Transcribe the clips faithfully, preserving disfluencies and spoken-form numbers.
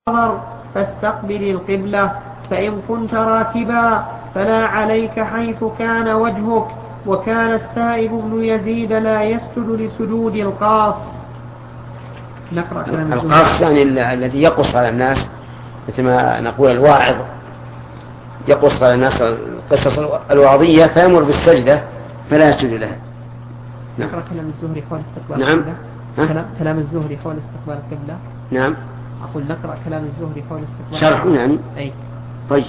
فاستقبل القبلة، فإن كنت راكبا فلا عليك حيث كان وجهك. وكان السائب بن يزيد لا يسجد لسجود القاص. نقرأ كلام القاص يعني الذي يقص على الناس، مثل ما نقول الواعظ يقص على الناس القصص الوعظية فيأمر بالسجدة فلا يسجد لها. نقرأ كلام الزهري حول استقبال نعم. القبلة. كلام الزهري حول استقبال القبلة. نعم. أقول نقرأ كلام الزهري حول استقبال شرح يعني. أي. طيب.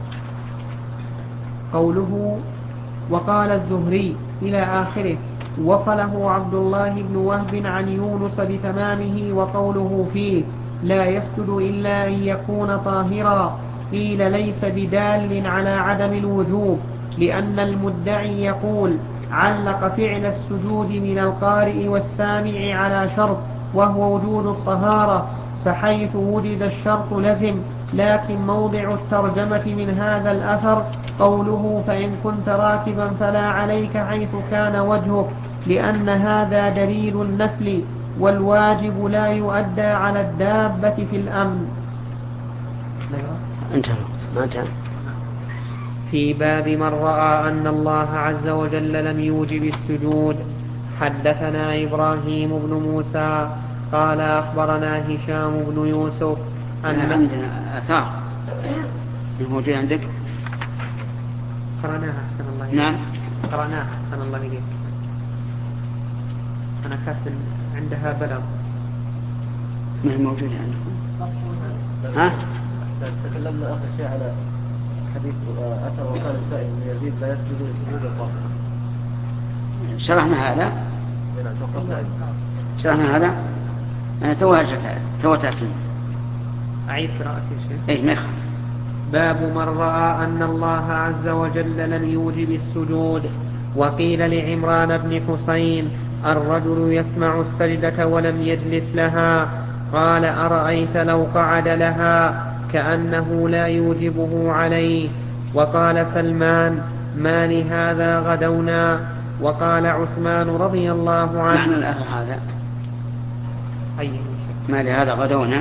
قوله وقال الزهري إلى آخره وصله عبد الله بن وهب عن يونس بتمامه. وقوله فيه لا يسجد إلا أن يكون طاهرا قيل ليس بدال على عدم الوجوب، لأن المدعي يقول علق فعل السجود من القارئ والسامع على شرط وهو وجود الطهارة، فحيث وجد الشرط لزم. لكن موضع الترجمة من هذا الأثر قوله فإن كنت راكبا فلا عليك حيث كان وجهك، لأن هذا دليل النفل، والواجب لا يؤدى على الدابة في الأمن. انتهى. ما انتهى. في باب من رأى أن الله عز وجل لم يوجب السجود. حدثنا إبراهيم بن موسى قال أخبرنا هشام بن يوسف أن عندنا آثار موجودة عندك. قرأناها أحسن الله إليك. نعم قرأناها أحسن الله إليك. أنا كاتب عندها بلغ. ما هي موجودة عندكم؟ ها؟ تكلمنا آخر شيء على حديث أثر وقال السائل بن يزيد لا يسجد لسجود القاصر. شرحنا هذا. شرحنا هذا. أنا توها توها تأتي. أعيد قراءة الشيخ. إيه ما يخالف. باب من رأى أن الله عز وجل لم يوجب السجود. وقيل لعمران بن حسين الرجل يسمع السجدة ولم يجلس لها، قال أرأيت لو قعد لها كأنه لا يوجبه عليه. وقال سلمان ما لهذا غدونا. وقال عثمان رضي الله عنه نحن الأثر هذا أي ما لهذا غدونا.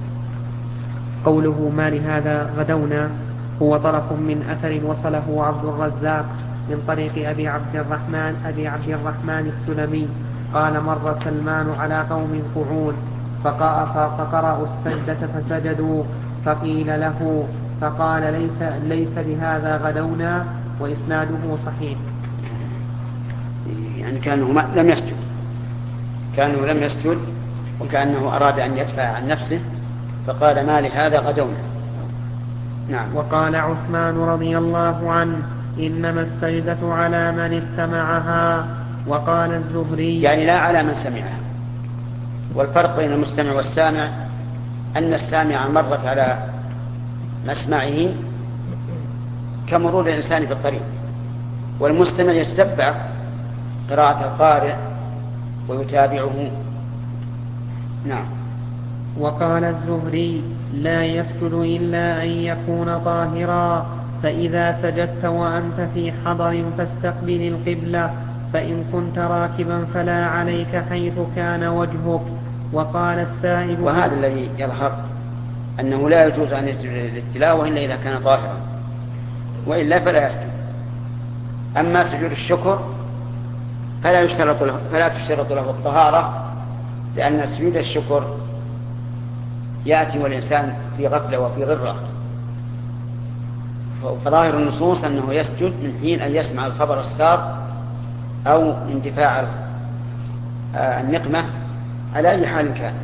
قوله ما لهذا غدونا هو طرف من أثر وصله عبد الرزاق من طريق أبي عبد الرحمن أبي عبد الرحمن السلمي قال مر سلمان على قوم قعود فقرأوا السجدة فسجدوا، فقيل له فقال ليس, ليس بهذا غدونا، وإسناده صحيح. يعني كانه لم يسجد كانه لم يسجد وكأنه أراد أن يدفع عن نفسه فقال ما لهذا غدونا. نعم. وقال عثمان رضي الله عنه إنما السجدة على من استمعها. وقال الزهري يعني لا على من سمعها. والفرق بين المستمع والسامع أن السامع مرت على مسمعه كمرور الإنسان في الطريق، والمستمع يتتبع قراءة القارئ ويتابعه. نعم. وقال الزهري لا يسجد إلا أن يكون طاهرا، فإذا سجدت وأنت في حضر فاستقبل القبلة، فإن كنت راكبا فلا عليك حيث كان وجهك. وقال السائب وهذا الذي يظهر أنه لا يجوز أن يسجد للتلاوة إلا إذا كان طاهرا، وإلا فلا يسجد. أما سجود الشكر فلا يشترط له فلا تشترط له الطهارة، لأن سجود الشكر يأتي والإنسان في غفلة وفي غرة، فظاهر النصوص أنه يسجد من حين أن يسمع الخبر السار أو اندفاع النقمة على أي حال كان.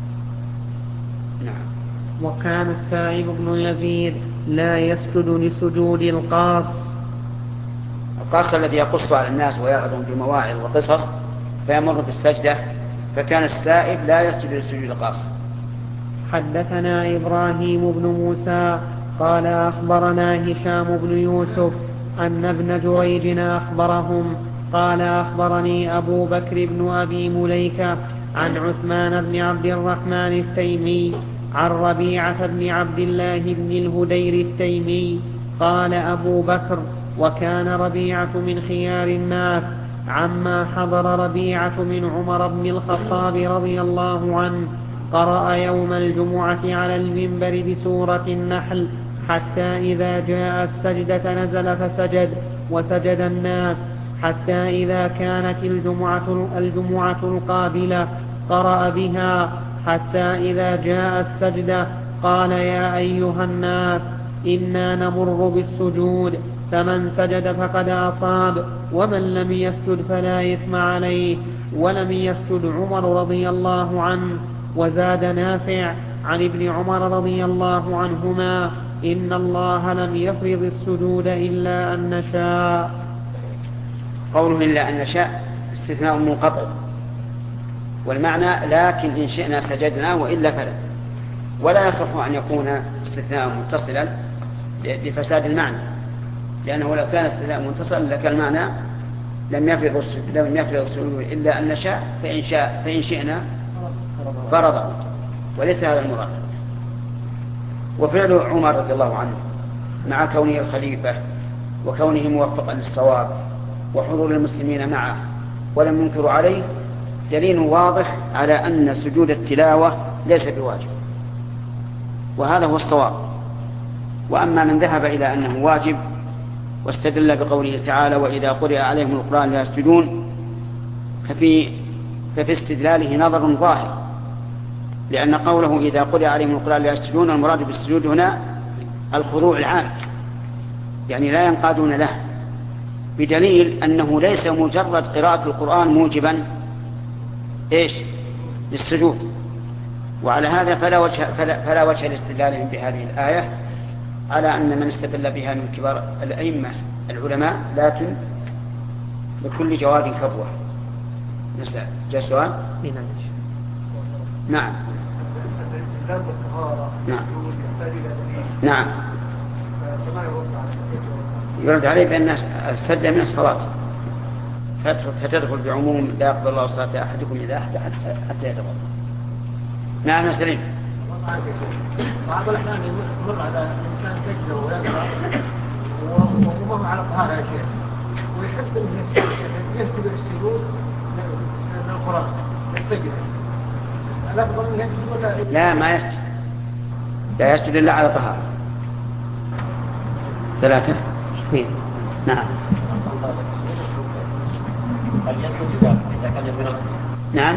نعم. وكان السائب بن يزيد لا يسجد لسجود القاص. القاص الذي يقص على الناس ويعظم بمواعظ وقصص فيمر بالسجدة، فكان السائب لا يسجد لسجود القاص. حدثنا إبراهيم بن موسى قال أخبرنا هشام بن يوسف أن ابن جريج أخبرهم قال أخبرني أبو بكر بن أبي مليكة عن عثمان بن عبد الرحمن التيمي عن ربيعة بن عبد الله بن الهدير التيمي قال أبو بكر وكان ربيعة من خيار الناس عما حضر ربيعة من عمر بن الخطاب رضي الله عنه قرأ يوم الجمعة على المنبر بسورة النحل حتى إذا جاء السجدة نزل فسجد وسجد الناس حتى إذا كانت الجمعة, الجمعة القابلة قرأ بها حتى إذا جاء السجدة قال يا أيها الناس إنا نمر بالسجود فمن سجد فقد أصاب ومن لم يسجد فلا إثم عليه ولم يسجد عمر رضي الله عنه. وزاد نافع عن ابن عمر رضي الله عنهما إن الله لم يفرض السجود إلا أن نشاء. قوله إلا أن نشاء استثناء منقطع، والمعنى لكن إن شئنا سجدنا وإلا فلا، ولا يصح أن يكون استثناء متصلا لفساد المعنى، لأنه لو كان استثناء متصلا لكان المعنى لم يفرض لم يفرض السجود إلا أن نشاء فإن شاء فإن شئنا فرض، وليس هذا المراد. وفعل عمر رضي الله عنه مع كونه الخليفة وكونه موفقا للصواب وحضور المسلمين معه ولم ينكروا عليه دليل واضح على أن سجود التلاوة ليس بواجب، وهذا هو الصواب. وأما من ذهب إلى أنه واجب واستدل بقوله تعالى وإذا قرئ عليهم القرآن لا يسجدون، ففي, ففي استدلاله نظر ظاهر، لأن قوله إذا قرئ عليهم القرآن لا يسجدون المراد بالسجود هنا الخضوع العام، يعني لا ينقادون له، بدليل أنه ليس مجرد قراءة القرآن موجبا إيش للسجود. وعلى هذا فلا وجه, فلا, فلا وجه لاستدلالهم بهذه الآية على أن من استدل بها من كبار الأئمة العلماء، لكن لكل جواد كبوة. جاء سؤال؟ نعم نعم نعم يرد عليه بأن السجدة من الصلاة فتدخل بعموم لا يقبل الله صلاة أحدكم إذا أحد حتى يتوضأ. نعم يا سليم. بعض الأحيان يمر على الإنسان سجده ويقرأ وهو على طهارة يا شيخ، ويحب أن يتبع السجود للقرآن يستجد، لا ما يسجد، لا يسجد إلا على طهارة. ثلاثة اثنين. نعم نعم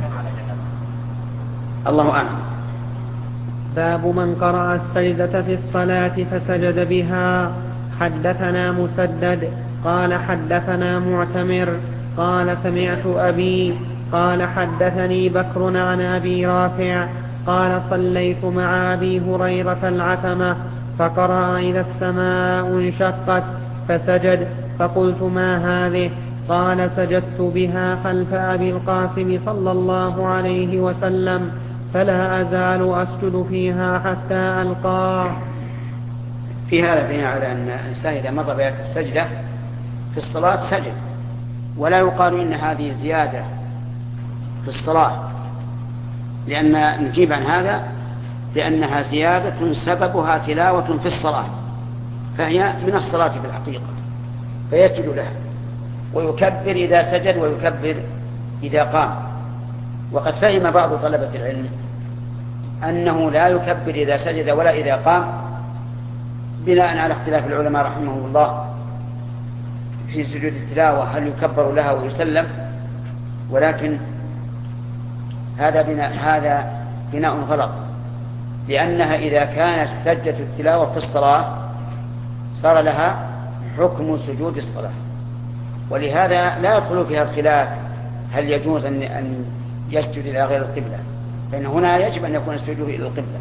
الله أعلم. باب من قرأ السجدة في الصلاة فسجد بها. حدثنا مسدد قال حدثنا معتمر قال سمعت أبي قال حدثني بكر عن أبي رافع قال صليت مع أبي هريرة العتمة فقرأ إذا السماء انشقت فسجد، فقلت ما هذه؟ قال سجدت بها خلف أبي القاسم صلى الله عليه وسلم فلا أزال أسجد فيها حتى ألقاه. في هذا بناء على أن الإنسان إذا مضى بآية السجدة في الصلاة سجد، ولا يقال إن هذه زيادة في الصلاة، لأن نجيب عن هذا لأنها زيادة سببها تلاوة في الصلاة، فهي من الصلاة في الحقيقة، فيسجد لها ويكبر إذا سجد ويكبر إذا قام. وقد فهم بعض طلبة العلم أنه لا يكبر إذا سجد ولا إذا قام، بناء على اختلاف العلماء رحمه الله في سجود التلاوة هل يكبر لها ويسلم، ولكن هذا بناء, هذا بناء غلط، لأنها إذا كانت سجدة التلاوة في الصلاة صار لها حكم سجود الصلاة، ولهذا لا يدخل فيها الخلاف هل يجوز أن يسجد إلى غير القبلة، فإن هنا يجب أن يكون السجود إلى القبلة.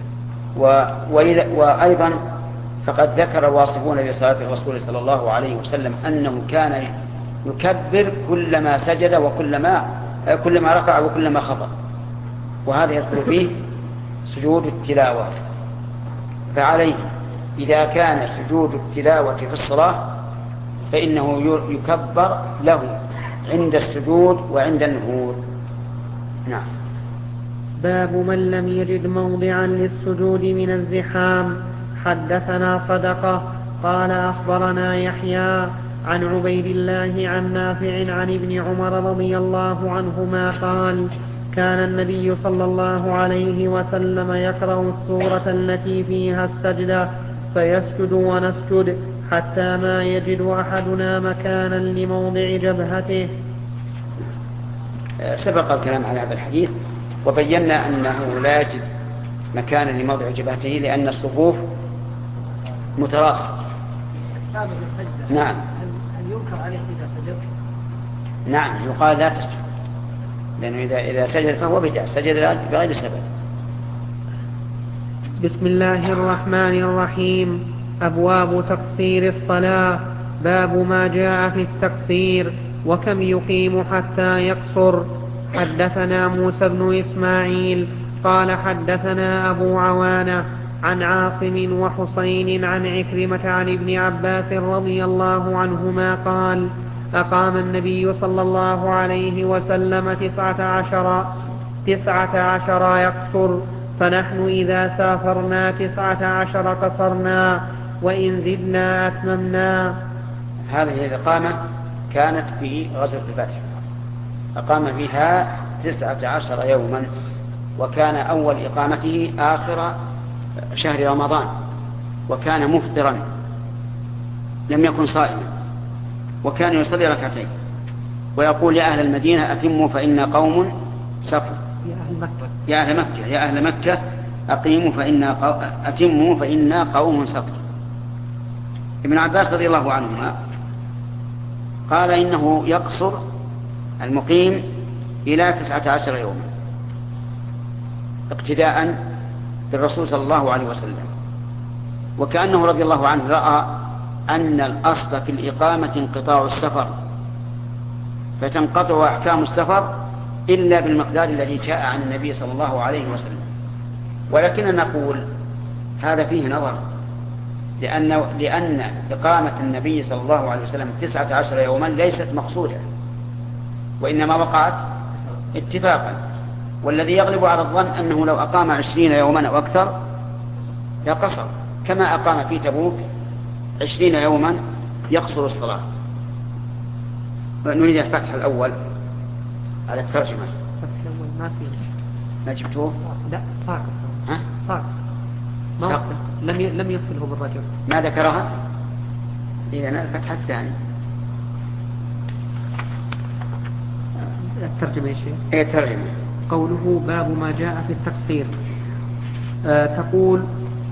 وأيضا فقد ذكر الواصفون لصلاة الرسول صلى الله عليه وسلم أنه كان يكبر كلما سجد وكلما كلما ركع وكلما خفض، وهذا يدخل فيه سجود التلاوة. فعليه إذا كان سجود التلاوة في الصلاة فإنه يكبر له عند السجود وعند النهوض. نعم. باب من لم يجد موضعا للسجود من الزحام. حدثنا صدقة قال أخبرنا يحيى عن عبيد الله عن نافع عن ابن عمر رضي الله عنهما قال كان النبي صلى الله عليه وسلم يقرأ السورة التي فيها السجدة فيسجد ونسجد حتى ما يجد أحدنا مكانا لموضع جبهته. سبق الكلام على هذا الحديث وبينا أنه لا يجد مكانا لموضع جبهته لأن الصفوف متراصة. نعم. هل ينكر عليه إذا سجد؟ نعم يقال لا تسجد، لأنه إذا إذا سجد فهو بدعة، سجد بغير سبب. بسم الله الرحمن الرحيم. أبواب تقصير الصلاة. باب ما جاء في التقصير وكم يقيم حتى يقصر. حدثنا موسى بن إسماعيل قال حدثنا أبو عوانة عن عاصم وحسين عن عكرمة عن ابن عباس رضي الله عنهما قال أقام النبي صلى الله عليه وسلم تسعة عشر, تسعة عشر يقصر، فنحن إذا سافرنا تسعة عشر قصرنا وإن زدنا أتممنا. هذه الإقامة كانت في غزوة الفتح، أقام فيها تسعة عشر يوما، وكان أول إقامته آخر شهر رمضان، وكان مفطرا لم يكن صائما، وكان يصلي ركعتين ويقول يا أهل المدينة أتموا فإن قوم سفر. يا أهل مكة يا أهل مكة أقيموا فإن أتموا فإن قوم سفر. ابن عباس رضي الله عنهما قال إنه يقصر المقيم إلى تسعة عشر يوما اقتداء بالرسول صلى الله عليه وسلم، وكأنه رضي الله عنه رأى أن الأصل في الإقامة انقطاع السفر، فتنقطع أحكام السفر إلا بالمقدار الذي جاء عن النبي صلى الله عليه وسلم. ولكن نقول هذا فيه نظر، لأن, لأن إقامة النبي صلى الله عليه وسلم تسعة عشر يوما ليست مقصودة، وإنما وقعت اتفاقا، والذي يغلب على الظن أنه لو أقام عشرين يوما أو أكثر يقصر، كما أقام في تبوك عشرين يوما يقصر الصلاة. نريد الفتح الأول على الترجمة. الفتح الأول ما فيه. ما جبتوه؟ لا فاقص. ها؟ فاقص. ما وقته. لم ي... لم يصله بالرجل. ما ذكرها؟ إذن الفتح الثاني. الترجمة يا شيخ. إيه الترجمة. قوله باب ما جاء في التقصير. آه تقول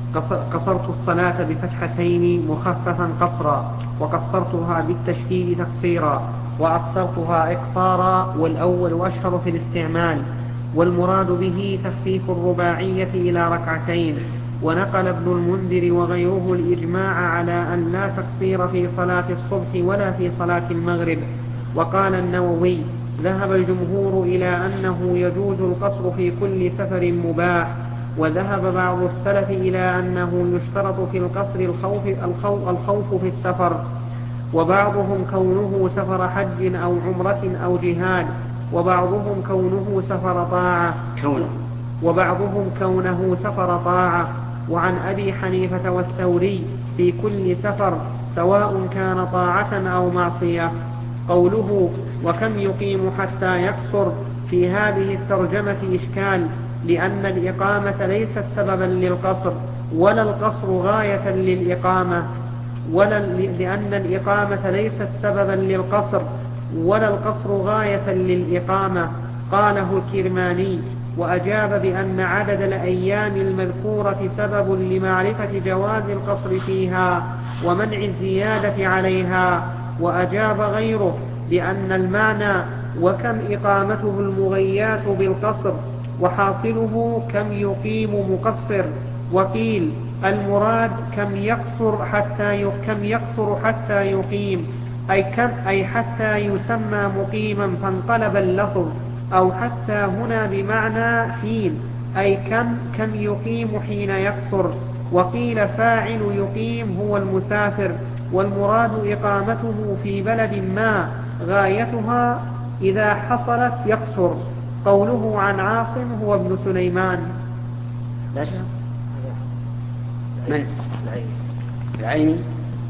قصرت الصلاة بفتحتين مخففا قصرا، وقصرتها بالتشديد تقصيرا، وأقصرتها إقصارا، والأول أشهر في الاستعمال، والمراد به تخفيف الرباعية إلى ركعتين. ونقل ابن المنذر وغيره الإجماع على أن لا تقصير في صلاة الصبح ولا في صلاة المغرب. وقال النووي ذهب الجمهور إلى أنه يجوز القصر في كل سفر مباح، وذهب بعض السلف إلى أنه يشترط في القصر الخوف, الخوف, الخوف في السفر، وبعضهم كونه سفر حج أو عمرة أو جهاد، وبعضهم كونه سفر طاعة كونه وبعضهم كونه سفر طاعة. وعن أبي حنيفة والثوري في كل سفر سواء كان طاعة أو معصية. قوله وكم يقيم حتى يقصر في هذه الترجمة إشكال، لأن الإقامة ليست سببا للقصر، ولا القصر غاية للإقامة، ولا لأن الإقامة ليست سببا للقصر ولا القصر غاية للإقامة. قاله الكرماني، وأجاب بأن عدد الأيام المذكورة سبب لمعرفة جواز القصر فيها ومنع الزيادة عليها. وأجاب غيره بأن المعنى وكم إقامته المغيات بالقصر، وحاصله كم يقيم مقصر. وقيل المراد كم يقصر حتى كم يقصر حتى يقيم، أي كم أي حتى يسمى مقيما فانقلب اللفظ، أو حتى هنا بمعنى حين، أي كم كم يقيم حين يقصر. وقيل فاعل يقيم هو المسافر، والمراد إقامته في بلد ما غايتها إذا حصلت يقصر. قوله عن عاصم هو ابن سليمان. بس من العين.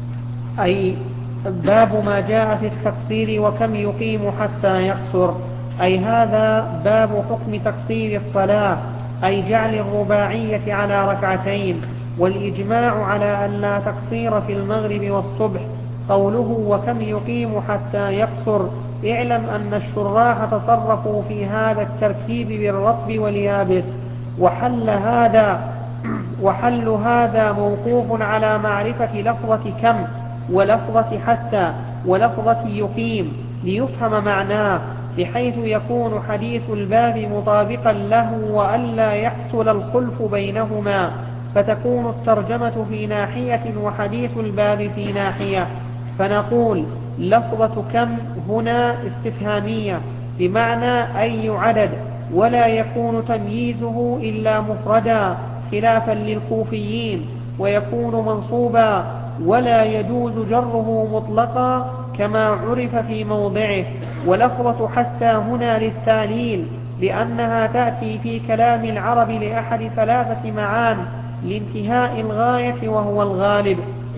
أي باب ما جاء في التقصير وكم يقيم حتى يقصر. أي هذا باب حكم تقصير الصلاة، أي جعل الرباعية على ركعتين، والإجماع على أن لا تقصير في المغرب والصبح. قوله وكم يقيم حتى يقصر، اعلم أن الشراح تصرفوا في هذا التركيب بالرطب واليابس، وحل هذا وحل هذا موقوف على معرفة لفظة كم ولفظة حتى ولفظة يقيم ليفهم معناه، بحيث يكون حديث الباب مطابقا له وألا يحصل الخلف بينهما، فتكون الترجمة في ناحية وحديث الباب في ناحية. فنقول لفظة كم هنا استفهامية بمعنى أي عدد، ولا يكون تمييزه إلا مفردا خلافا للكوفيين، ويكون منصوبا ولا يجوز جره مطلقا كما عرف في موضعه. ولفظة حتى هنا للتعليل، لأنها تأتي في كلام العرب لأحد ثلاثة معان: لانتهاء الغاية وهو الغالب،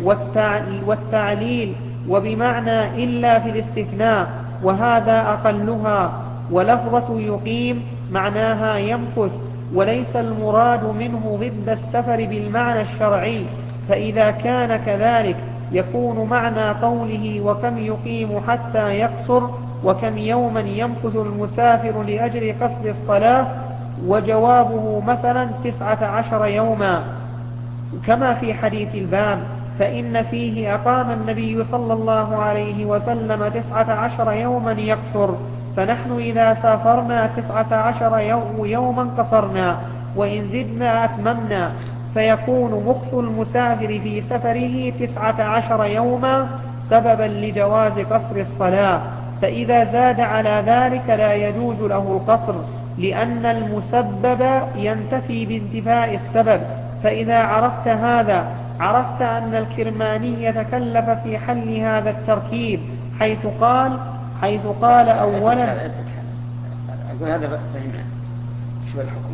والتعليل، وبمعنى إلا في الاستثناء وهذا أقلها. ولفظة يقيم معناها يمكث، وليس المراد منه ضد السفر بالمعنى الشرعي، فإذا كان كذلك يكون معنى قوله وكم يقيم حتى يقصر وكم يوما يمكث المسافر لأجل قصد الصلاة، وجوابه مثلا تسعة عشر يوما كما في حديث الباب، فإن فيه أقام النبي صلى الله عليه وسلم تسعة عشر يوما يقصر، فنحن إذا سافرنا تسعة عشر يوما قصرنا، وإن زدنا أتممنا، فيكون مكث المسافر في سفره تسعة عشر يوما سببا لجواز قصر الصلاة. فإذا زاد على ذلك لا يجوز له القصر، لأن المسبب ينتفي بانتفاء السبب. فإذا عرفت هذا عرفت أن الكرماني تكلف في حل هذا التركيب، حيث قال حيث قال أولا. أقول هذا فهمنا شو الحكم،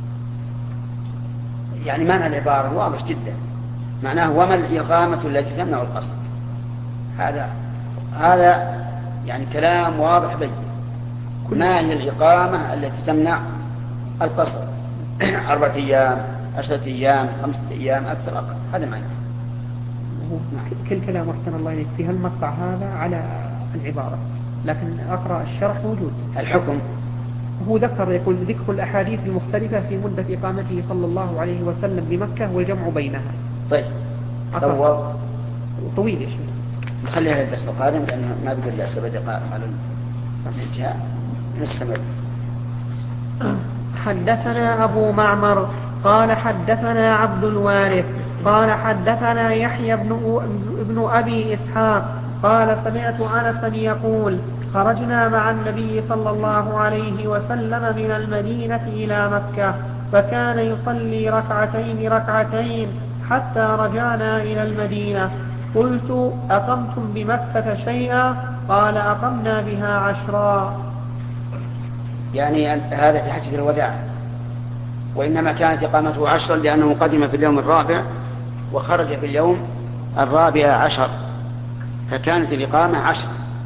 يعني معنى العبارة واضح جدا، معناه وما الإقامة التي تمنع القصر. هذا هذا يعني كلام واضح بين. ما هي الإقامة التي تمنع القصر؟ أربعة أيام، عشرة أيام، خمسة أيام، أكثر أقل، هذا معنى. كل كلام أحسن الله إليك في هالمقطع هذا على العبارة، لكن أقرأ الشرح موجود. الحكم هو ذكر يقول ذكر الأحاديث المختلفة في مدة إقامته صلى الله عليه وسلم بمكة والجمع بينها. طيب طول طويل يا شيخ، نخليها للدرس القادم لأنه ما بقدر لها سبع دقائق على الانتهاء. نستمر. حدثنا أبو معمر قال حدثنا عبد الوارث قال حدثنا يحيى بن, بن أبي إسحاق قال سمعت أنسا يقول خرجنا مع النبي صلى الله عليه وسلم من المدينة إلى مكة، فكان يصلي ركعتين ركعتين حتى رجعنا إلى المدينة. قلت أقمتم بمكة شيئا؟ قال أقمنا بها عشرا. يعني هذا في حجة الوداع، وإنما كانت إقامته عشرا لأنه قدم في اليوم الرابع وخرج في اليوم الرابع عشر، فكانت الإقامة عشر.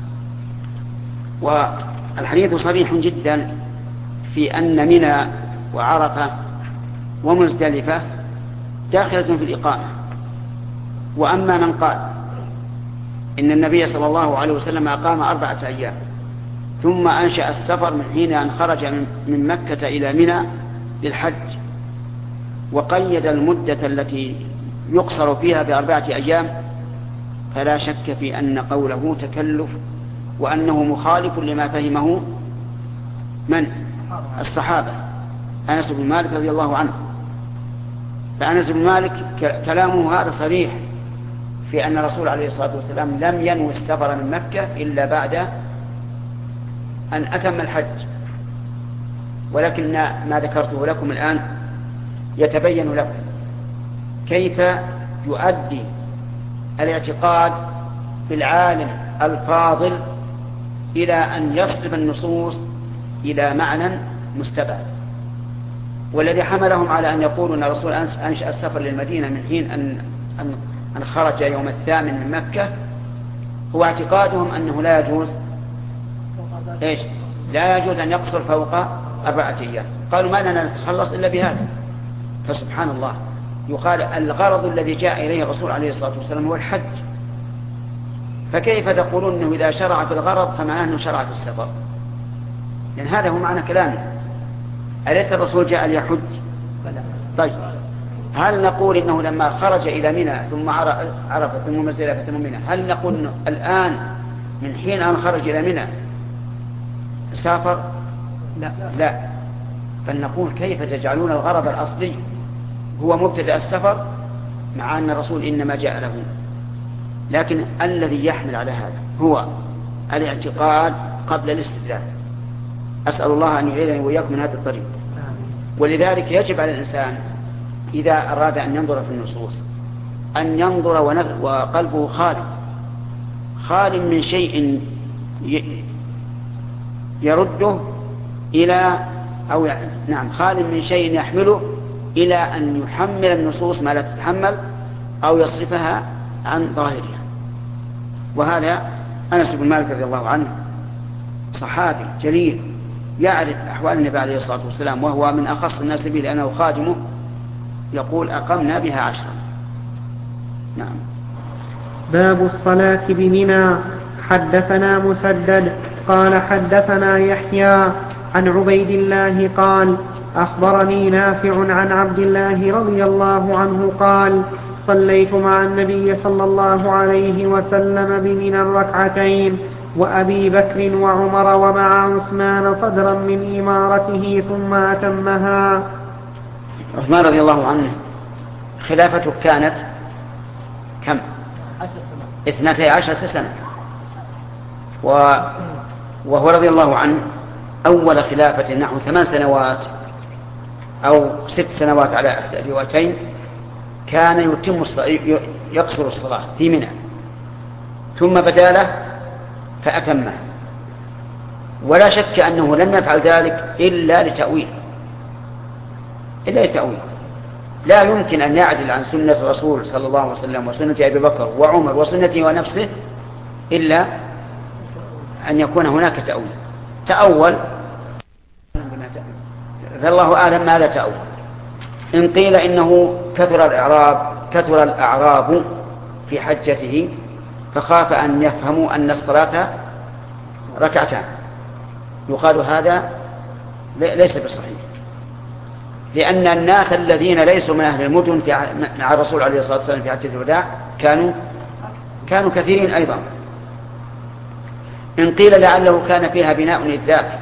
والحديث صريح جدا في أن منى وعرفة ومزدلفة داخلة في الإقامة. وأما من قال إن النبي صلى الله عليه وسلم أقام أربعة أيام ثم أنشأ السفر من حين أن خرج من مكة إلى منى للحج، وقيد المدة التي يقصر فيها بأربعة أيام، فلا شك في أن قوله تكلف، وأنه مخالف لما فهمه من الصحابة. أنس بن مالك رضي الله عنه، فأنس بن مالك كلامه هذا صريح في أن الرسول عليه الصلاة والسلام لم ينوي السفر من مكة إلا بعد أن أتم الحج. ولكن ما ذكرته لكم الآن يتبين لكم كيف يؤدي الاعتقاد بالعالم الفاضل إلى أن يصرف النصوص إلى معنى مستبعد. والذي حملهم على أن يقولوا أن الرسول أنشأ السفر للمدينة من حين أن, أن, أن خرج يوم الثامن من مكة هو اعتقادهم أنه لا يجوز إيش لا يجوز أن يقصر فوق أربعة أيام. قالوا ما لنا نتخلص إلا بهذا. فسبحان الله، يقال الغرض الذي جاء إليه الرسول عليه الصلاة والسلام هو الحج، فكيف تقولون أنه إذا شرع في الغرض فمعناه أنه شرع في السفر؟ لأن هذا هو معنى كلامه. أليس الرسول جاء ليحج؟ طيب، هل نقول إنه لما خرج إلى منى ثم عرف ثم مزدلفة ثم منى، هل نقول إنه الآن من حين أن خرج إلى منى سافر؟ لا لا. فلنقول كيف تجعلون الغرض الأصلي هو مبتدأ السفر مع أن الرسول إنما جاء له؟ لكن الذي يحمل على هذا هو الاعتقاد قبل الاستدلال. أسأل الله أن يعيذني وإياكم من هذا الطريق. ولذلك يجب على الإنسان إذا أراد أن ينظر في النصوص أن ينظر وقلبه خالي خال من شيء يرده إلى أو نعم خال من شيء يحمله إلى أن يحمل النصوص ما لا تتحمل أو يصرفها عن ظاهرها. وهذا أنس بن مالك رضي الله عنه صحابي جليل يعرف أحوال النبي عليه الصلاة والسلام، وهو من أخص الناس به لأنه خادمه، يقول أقمنا بها عشرا. نعم. باب الصلاة بمنى. حدثنا مسدد قال حدثنا يحيى عن عبيد الله قال أخبرني نافع عن عبد الله رضي الله عنه قال صليت مع النبي صلى الله عليه وسلم بمنى ركعتين وأبي بكر وعمر ومع عثمان صدرا من إمارته ثم أتمها. عثمان رضي الله عنه خلافته كانت كم؟ اثنتي عشرة سنة، وهو رضي الله عنه أول خلافة نحو ثمان سنوات أو ست سنوات على روايتين كان يتم يقصر الصلاة في منى، ثم بدا له فأتمه. ولا شك أنه لم يفعل ذلك إلا لتأويل إلا لتأويل لا يمكن أن يعدل عن سنة الرسول صلى الله عليه وسلم وسنة أبي بكر وعمر وسنته ونفسه إلا أن يكون هناك تأويل. تأول فالله أعلم ماذا تأول. إن قيل إنه كثر الإعراب كثر الأعراب في حجته فخاف أن يفهموا أن الصلاة ركعتان، يقال هذا ليس بصحيح، لأن الناس الذين ليسوا من أهل المدن مع الرسول عليه الصلاة والسلام في حجة الوداع كانوا كانوا كثيرين أيضا. إن قيل لعله كان فيها بناء إذ ذاك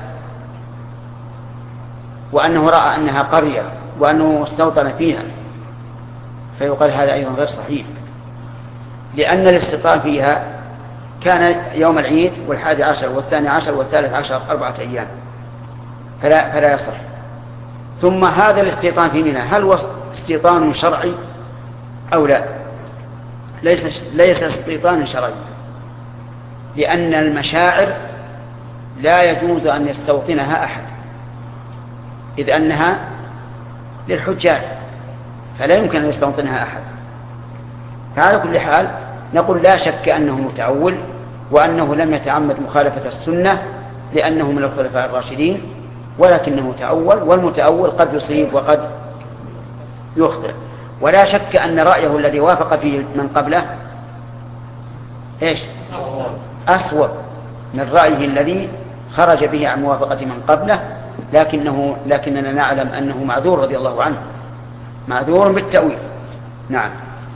وأنه رأى أنها قرية وأنه استوطن فيها فيقال هذا أيضا غير صحيح، لأن الاستيطان فيها كان يوم العيد والحادي عشر والثاني عشر والثالث عشر أربعة أيام، فلا, فلا يصح. ثم هذا الاستيطان في منى هل هو استيطان شرعي أو لا؟ ليس, ليس استيطان شرعي، لأن المشاعر لا يجوز أن يستوطنها أحد إذ أنها للحجاج فلا يمكن أن يستوطنها أحد. فعلى كل حال نقول لا شك أنه متأول وأنه لم يتعمد مخالفة السنة لأنه من الخلفاء الراشدين، ولكنه تأول، والمتأول قد يصيب وقد يخطئ. ولا شك أن رأيه الذي وافق فيه من قبله إيش؟ أسوأ من رأيه الذي خرج به عن موافقة من قبله، لكنه لكننا نعلم أنه معذور رضي الله عنه، معذور بالتأويل. نعم.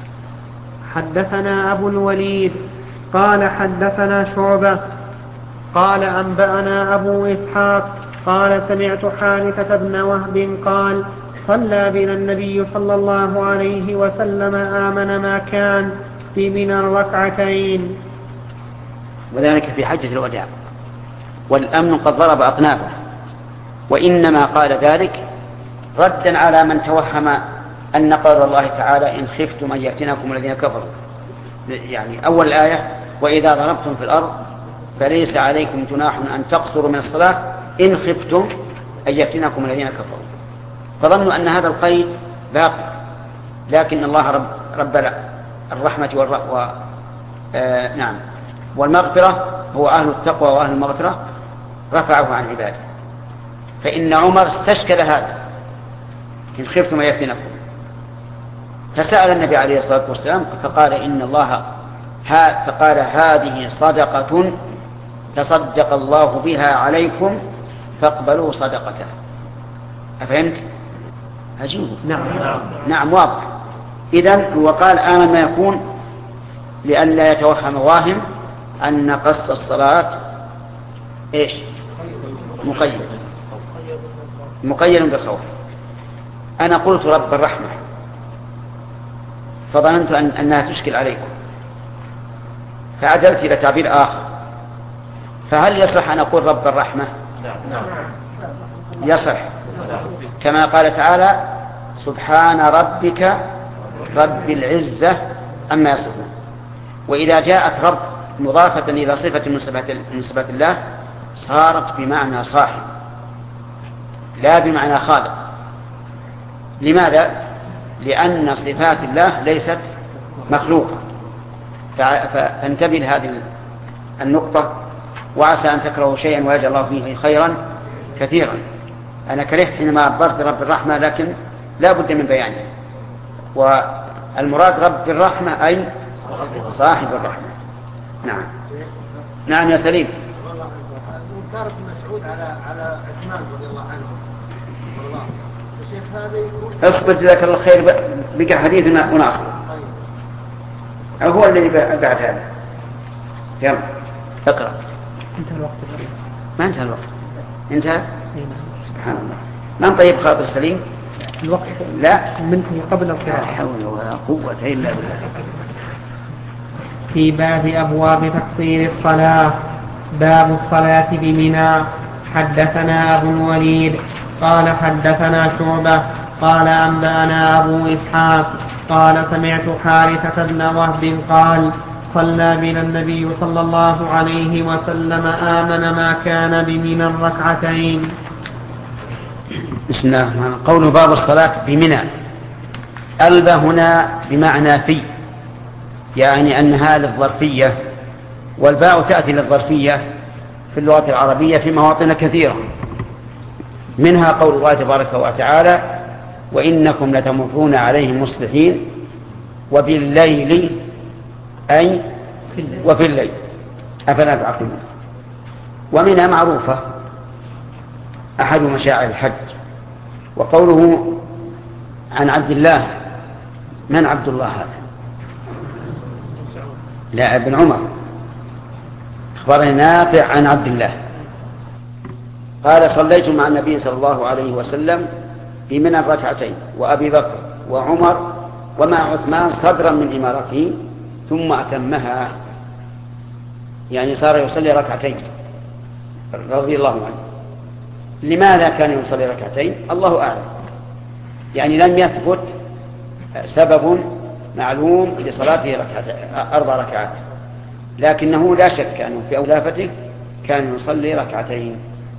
حدثنا أبو الوليد قال حدثنا شعبة قال أنبأنا أبو إسحاق قال سمعت حارثة بن وهب قال صلى بنا النبي صلى الله عليه وسلم آمن ما كان في منى ركعتين، وذلك في حجة الوداع، والأمن قد ضرب أطنابه، وإنما قال ذلك ردا على من توهم أن قول الله تعالى إن خفتم أن يفتنكم الذين كفروا، يعني أول الآية وإذا ضربتم في الأرض فليس عليكم جناح أن تقصروا من الصلاة إن خفتم أن يفتنكم الذين كفروا، فظنوا أن هذا القيد باقي، لكن الله رب, رب الرحمة والرحمة آه نعم والمغفرة هو أهل التقوى وأهل المغفرة رفعه عن عباده. فإن عمر استشكل هذا إن خفتم يفتنكم، فسأل النبي عليه الصلاة والسلام فقال إن الله ها فقال هذه صدقة تصدق الله بها عليكم فاقبلوا صدقته. أفهمت؟ عجيب. نعم نعم واضح. إذن وقال آمن ما يكون لئلا يتوهم واهم أن قص الصلاة إيش؟ مقيد مقيد بالخوف. أنا قلت رب الرحمة فظننت أن أنها تشكل عليكم فعدلت إلى تعبير آخر. فهل يصح أن أقول رب الرحمة؟ يصح كما قال تعالى سبحان ربك رب العزة أما يصفون. وإذا جاءت رب مضافة إلى صفة من صفات الله صارت بمعنى صاحب لا بمعنى خالق. لماذا؟ لأن صفات الله ليست مخلوقة. فانتبه لهذه النقطة. وعسى أن تكرهوا شيئا ويجعل الله فيه خيرا كثيرا. أنا كرهت حينما عبرت رب الرحمة لكن لا بد من بيانه. والمراد رب الرحمة أي صاحب الرحمة. نعم نعم يا سليم. منكر ابن مسعود على على عثمان رضي الله عنه والله الشيخ هذا يقول اصبر جزاك الله خير بقى حديثنا وناصر هو الذي بعد هذا. يلا اقرأ. انتهى الوقت. ما انتهى الوقت. انتهى. سبحان الله. من طيب خاطر سليم؟ الوقت لا منتهي قبل القراءة. لا حول ولا قوة إلا بالله. في باب أبواب تقصير الصلاة. باب الصلاة بمنى. حدثنا أبو الوليد قال حدثنا شعبة قال أنبأنا أبو إسحاق قال سمعت حارثة بن وهب قال صلى بنا النبي صلى الله عليه وسلم آمن ما كان بمنى ركعتين. بسم الله الرحمن الرحيم. قول باب الصلاة بمنى. ألب هنا بمعنى في، يعني أنها للظرفية، والباء تأتي للظرفية في اللغة العربية في مواطن كثيرة، منها قول الله تبارك وتعالى وإنكم لتمرون عليهم مصبحين وبالليل أي وفي الليل أفلا تعقلون. ومنها معروفة أحد مشاعر الحج. وقوله عن عبد الله، من عبد الله هذا؟ لا ابن عمر. أخبرني نافع عن عبد الله قال صليت مع النبي صلى الله عليه وسلم بمنى ركعتين وأبي بكر وعمر ومع عثمان صدرا من إمارته ثم أتمها، يعني صار يصلي ركعتين رضي الله عنه. لماذا كان يصلي ركعتين؟ الله أعلم، يعني لم يثبت سبب معلوم لصلاته ركعتين أربع ركعات، لكنه لا شك أنه في أولافته كان يصلي ركعتين.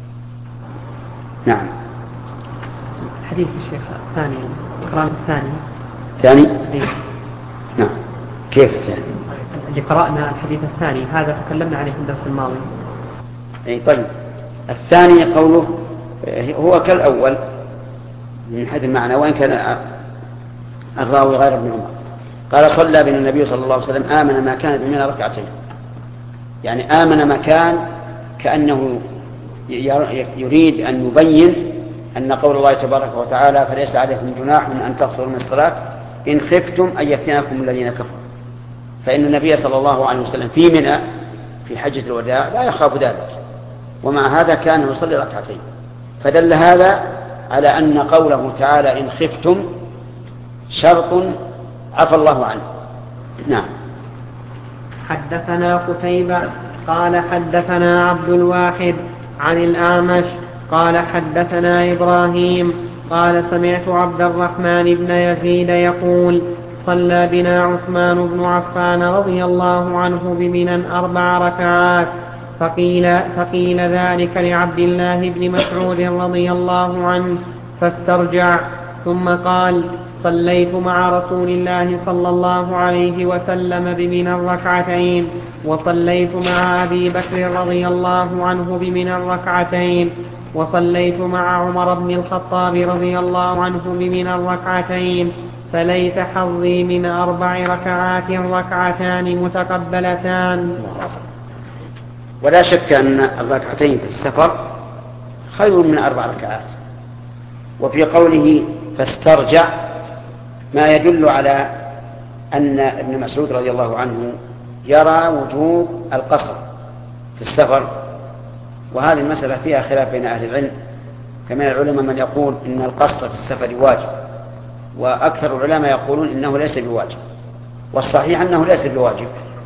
نعم. حديث الشيخ الثاني القرآن الثاني ثاني أيه. نعم. كيف الثاني؟ اللي قرأنا الحديث الثاني هذا تكلمنا عليه في الدرس الماضي. أي طيب. الثاني قوله هو كالأول من حيث المعنى، وإن كان الراوي غير ابن عمر. قال صلى بنا النبي صلى الله عليه وسلم آمن ما كان بمنى ركعتين، يعني آمن ما كان كأنه يريد أن يبين أن قول الله تبارك وتعالى فليس عليكم جناح أن تقصروا من الصلاة إن خفتم أن يفتنكم الذين كفروا، فإن النبي صلى الله عليه وسلم في منى في حجة الوداع لا يخاف ذلك، ومع هذا كان يصلي ركعتين. فدل هذا على أن قوله تعالى إن خفتم شرط عفى الله عنه. نعم. حدثنا قتيبة قال حدثنا عبد الواحد عن الأعمش قال حدثنا إبراهيم قال سمعت عبد الرحمن بن يزيد يقول صلى بنا عثمان بن عفان رضي الله عنه بمنى أربع ركعات، فقيل, فقيل ذلك لعبد الله بن مسعود رضي الله عنه فاسترجع، ثم قال صليت مع رسول الله صلى الله عليه وسلم بمنى ركعتين وصليت مع أبي بكر رضي الله عنه بمنى الركعتين وصليت مع عمر بن الخطاب رضي الله عنه بمنى الركعتين فليت حظي من أربع ركعات ركعتان متقبلتان. ولا شك أن الركعتين في السفر خير من أربع ركعات. وفي قوله فاسترجع ما يدل على أن ابن مسعود رضي الله عنه يرى وجوب القصر في السفر، وهذه المسألة فيها خلاف بين أهل العلم، كما العلماء من يقول إن القصر في السفر واجب، وأكثر العلماء يقولون إنه ليس بواجب، والصحيح أنه ليس بواجب،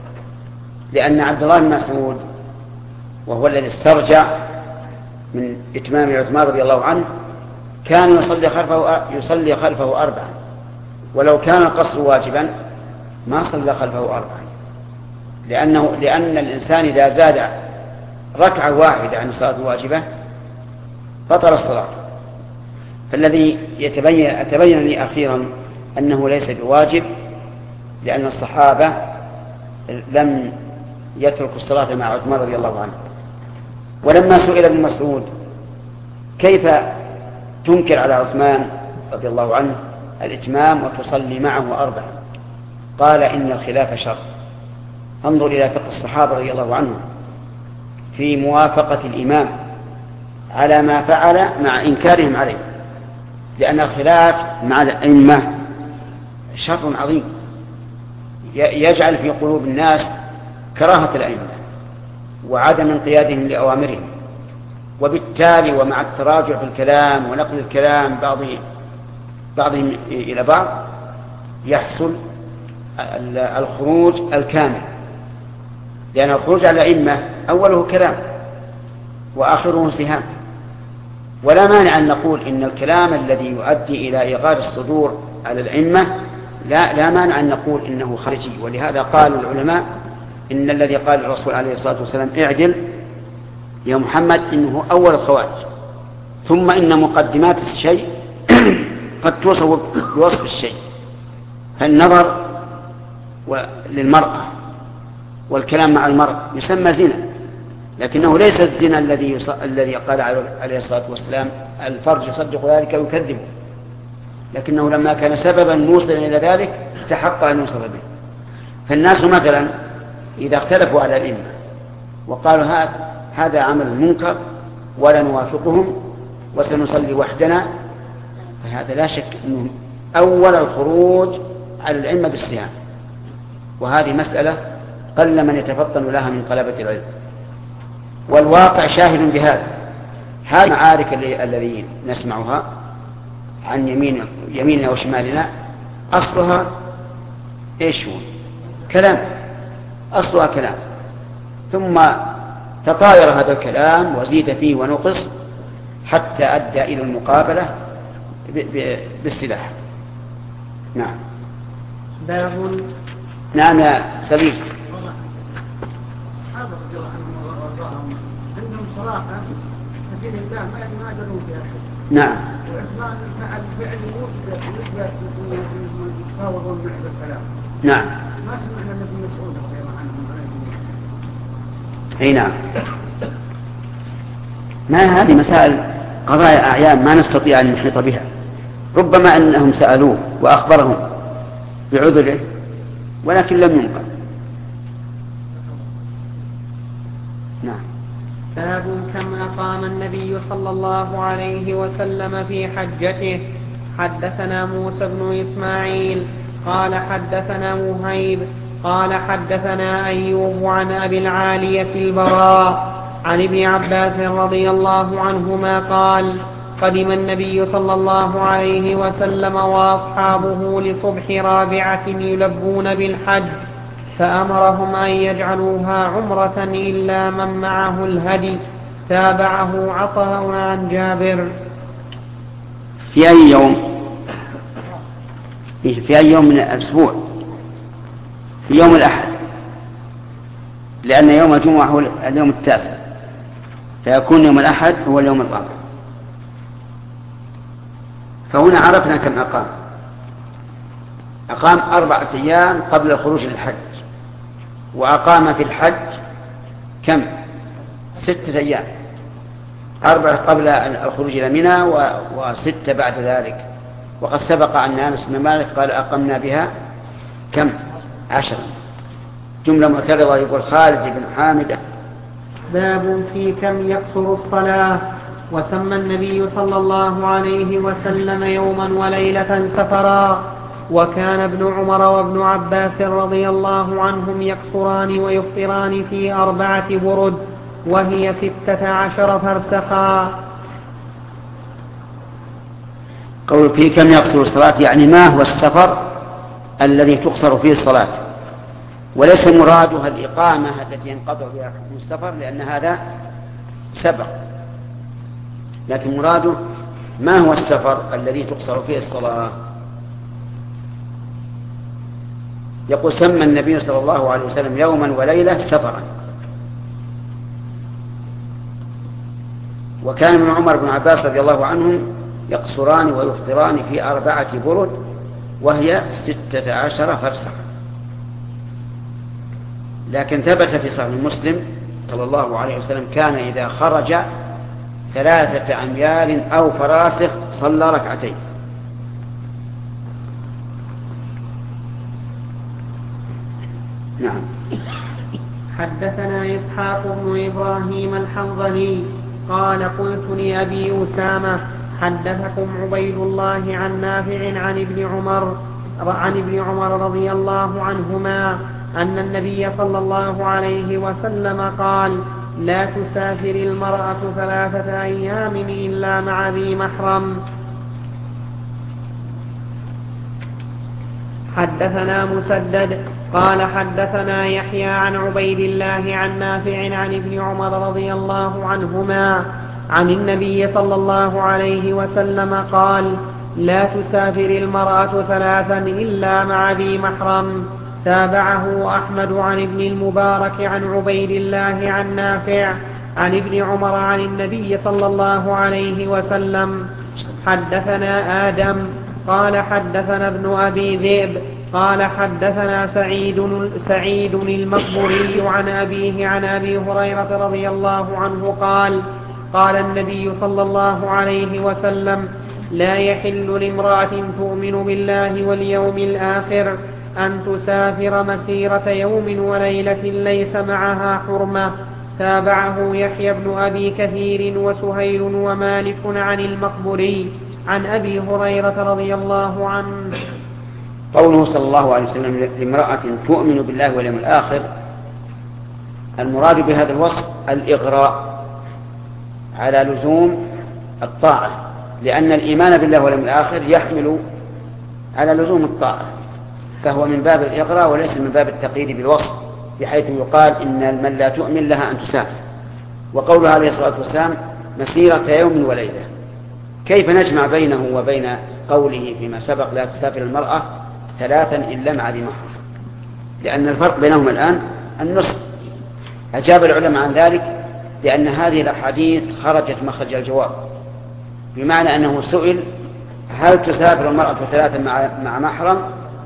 لأن عبد الله بن مسعود وهو الذي استرجع من إتمام عثمان رضي الله عنه كان يصلي خلفه يصلي خلفه أربعا، ولو كان القصر واجبا ما صلى خلفه أربعا، لأنه لأن الإنسان إذا زاد ركعة واحدة عن الصلاة الواجبة بطل الصلاة. فالذي يتبين يتبين لي أخيرا أنه ليس بواجب، لأن الصحابة لم يتركوا الصلاة مع عثمان رضي الله عنه. ولما سئل ابن مسعود كيف تنكر على عثمان رضي الله عنه الإتمام وتصلي معه أربعا، قال إن الخلاف شر. انظر إلى فقه الصحابة رضي الله عنهم في موافقة الإمام على ما فعل مع إنكارهم عليه، لأن الخلاف مع الأئمة شر عظيم يجعل في قلوب الناس كراهة الأئمة وعدم انقيادهم لأوامرهم، وبالتالي ومع التراجع في الكلام ونقل الكلام بعضهم إلى بعض يحصل الخروج الكامل، لأن الخروج على الأئمة أوله كلام وآخره سهام. ولا مانع أن نقول إن الكلام الذي يؤدي إلى إيغاد الصدور على الأئمة لا, لا مانع أن نقول إنه خارجي. ولهذا قال العلماء إن الذي قال الرسول عليه الصلاة والسلام اعدل يا محمد إنه أول الخوارج، ثم إن مقدمات الشيء قد توصف بوصف الشيء، فالنظر للمرأة والكلام مع المرأة يسمى زنا، لكنه ليس الزنا الذي الذي قال عليه الصلاة والسلام الفرج يصدق ذلك ويكذبه، لكنه لما كان سببا موصلا إلى ذلك استحق أن يوصف به. فالناس مثلا إذا اختلفوا على الأئمة وقالوا هذا هذا عمل منكر ولا نوافقهم وسنصلي وحدنا، فهذا لا شك أنه أول الخروج على الأئمة بالصيام، وهذه مسألة قل من يتفطن لها من طلبة العلم، والواقع شاهد بهذا. هذه المعارك الذي نسمعها عن يمين يميننا وشمالنا أصلها إيش هو؟ كلام، أصلها كلام، ثم تطاير هذا الكلام وزيد فيه ونقص حتى أدى إلى المقابلة بالسلاح. نعم. باب. نعم يا سبيل. الصحابة رضي الله عنهم وارضاهم عندهم صراحة في الله ما يقدرون فيها شيء. نعم. وعثمان فعل فعل يثبت يتفاوضون معه بالكلام. نعم. ما سمعنا ابن مسعود رضي الله عنه. اي نعم. ما هذه مسائل قضايا أعيان ما نستطيع أن نحيط بها، ربما أنهم سألوه وأخبرهم بعذره ولكن لم ينقل. نعم. باب كم أقام النبي صلى الله عليه وسلم في حجته. حدثنا موسى بن إسماعيل قال حدثنا وهيب قال حدثنا أيوب عن أبي العالية البراء عن ابن عباس رضي الله عنهما قال قدم النبي صلى الله عليه وسلم وأصحابه لصبح رابعة يلبون بالحج، فأمرهم أن يجعلوها عمرة إلا من معه الهدي. تابعه عطاء عن جابر. في أي يوم؟ في أي يوم من الأسبوع؟ في يوم الأحد، لأن يوم الجمعة هو اليوم التاسع، فيكون يوم الأحد هو اليوم الرابع. فهنا عرفنا كم أقام. أقام أربعة أيام قبل الخروج للحج، وأقام في الحج كم؟ ستة أيام، أربعة قبل الخروج إلى منى وستة بعد ذلك. وقد سبق أن أنس بن مالك قال أقمنا بها كم؟ عشرة. جملة معترضة يقول خالد بن حامد. باب في كم يقصر الصلاة. وسمى النبي صلى الله عليه وسلم يوما وليلة سفرا، وكان ابن عمر وابن عباس رضي الله عنهم يقصران ويفطران في أربعة برد وهي ستة عشر فرسخا. قول في كم يقصر الصلاة يعني ما هو السفر الذي تقصر فيه الصلاة، وليس مرادها الإقامة التي ينقطع بها حكم السفر لأن هذا سبق، لكن مراده ما هو السفر الذي تقصر فيه الصلاة. يقول سمى النبي صلى الله عليه وسلم يوما وليلة سفرا، وكان ابن عمر بن عباس رضي الله عنهم يقصران ويفطران في أربعة برد وهي ستة عشر فرسخا. لكن ثبت في صحيح مسلم صلى الله عليه وسلم كان إذا خرج ثلاثة أميال أو فراسخ صلى ركعتين. نعم. حدثنا إسحاق بن إبراهيم الحنظلي قال قلت لأبي أسامة حدثكم عبيد الله عن نافع عن ابن عمر عن ابن عمر رضي الله عنهما أن النبي صلى الله عليه وسلم قال لا تسافر المرأة ثلاثة أيام إلا مع ذي محرم. حدثنا مسدد قال حدثنا يحيى عن عبيد الله عن نافع عن ابن عمر رضي الله عنهما عن النبي صلى الله عليه وسلم قال لا تسافر المرأة ثلاثا إلا مع ذي محرم. تابعه أحمد عن ابن المبارك عن عبيد الله عن نافع عن ابن عمر عن النبي صلى الله عليه وسلم. حدثنا آدم قال حدثنا ابن أبي ذئب قال حدثنا سعيد, سعيد المقبري عن أبيه عن أبي هريرة رضي الله عنه قال قال النبي صلى الله عليه وسلم لا يحل لامرأة تؤمن بالله واليوم الآخر أن تسافر مسيرة يوم وليلة ليس معها حرمة. تابعه يحيى بن أبي كثير وسهيل ومالك عن المقبري عن أبي هريرة رضي الله عنه. قوله صلى الله عليه وسلم لامرأة تؤمن بالله واليوم الآخر، المراد بهذا الوصف الإغراء على لزوم الطاعة، لأن الإيمان بالله واليوم الآخر يحمل على لزوم الطاعة، فهو من باب الإغراء وليس من باب التقييد بالوصف، بحيث يقال إن من لا تؤمن لها أن تسافر. وقوله عليه الصلاة والسلام مسيرة يوم وليلة، كيف نجمع بينه وبين قوله فيما سبق لا تسافر المرأة ثلاثا إلا مع ذي محرم؟ لأن الفرق بينهما الآن النصف. أجاب العلماء عن ذلك لأن هذه الأحاديث خرجت مخرج الجواب، بمعنى أنه سئل هل تسافر المرأة ثلاثا مع مع محرم؟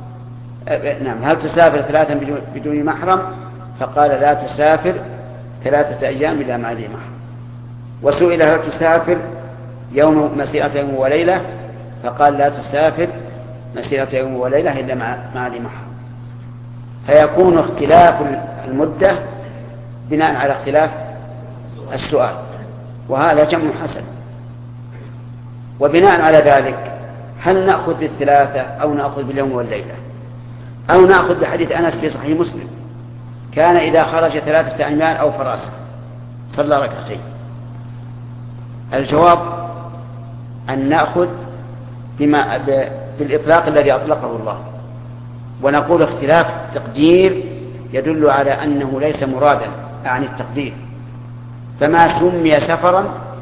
نعم، هل تسافر ثلاثا بدون محرم؟ فقال لا تسافر ثلاثة أيام إلا مع ذي محرم. وسئل هل تسافر يوم مسيرة يوم وليلة؟ فقال لا تسافر مسيرة يوم وليلة إلا مع مع ذي محرم. فيكون اختلاف المدة بناء على اختلاف السؤال، وهذا جمع حسن. وبناء على ذلك هل نأخذ بالثلاثة أو نأخذ باليوم والليلة أو نأخذ بحديث أنس في صحيح مسلم كان إذا خرج ثلاثة أميال أو فراسخ صلى ركعتين؟ الجواب أن نأخذ بما بالإطلاق الذي أطلقه الله، ونقول اختلاف تقدير يدل على أنه ليس مرادا عن التقدير، فما سمي سفرا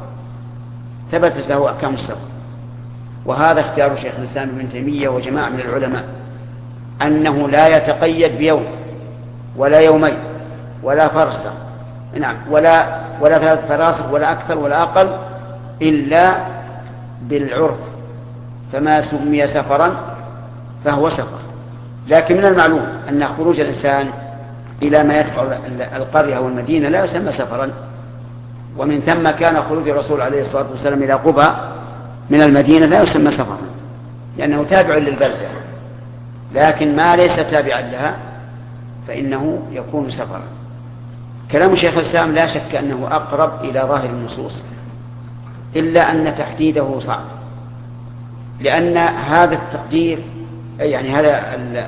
ثبتت له أحكام السفر. وهذا اختيار شيخ الإسلام ابن تيمية وجماعة من العلماء أنه لا يتقيد بيوم ولا يومين ولا فرسخ، نعم، ولا ولا ثلاث فراسخ ولا أكثر ولا أقل إلا بالعرف، فما سمي سفرا فهو سفر. لكن من المعلوم أن خروج الإنسان إلى ما يدفع القرية والمدينة لا يسمى سفرا. ومن ثم كان خروج الرسول عليه الصلاة والسلام إلى قباء من المدينة لا يسمى سفرا لأنه تابع للبلدة، لكن ما ليس تابعا لها فإنه يكون سفرا. كلام شيخ الإسلام لا شك أنه أقرب إلى ظاهر النصوص، إلا أن تحديده صعب، لأن هذا التقدير يعني هذا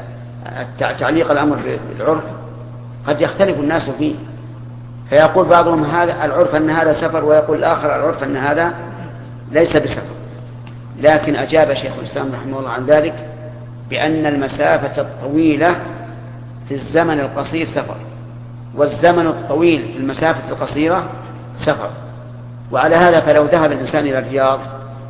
تعليق الأمر بالعرف قد يختلف الناس فيه، فيقول بعضهم هذا العرف أن هذا سفر، ويقول الآخر العرف أن هذا ليس بسفر. لكن أجاب شيخ الإسلام رحمه الله عن ذلك بأن المسافة الطويلة في الزمن القصير سفر، والزمن الطويل في المسافة القصيرة سفر. وعلى هذا فلو ذهب الإنسان إلى الرياض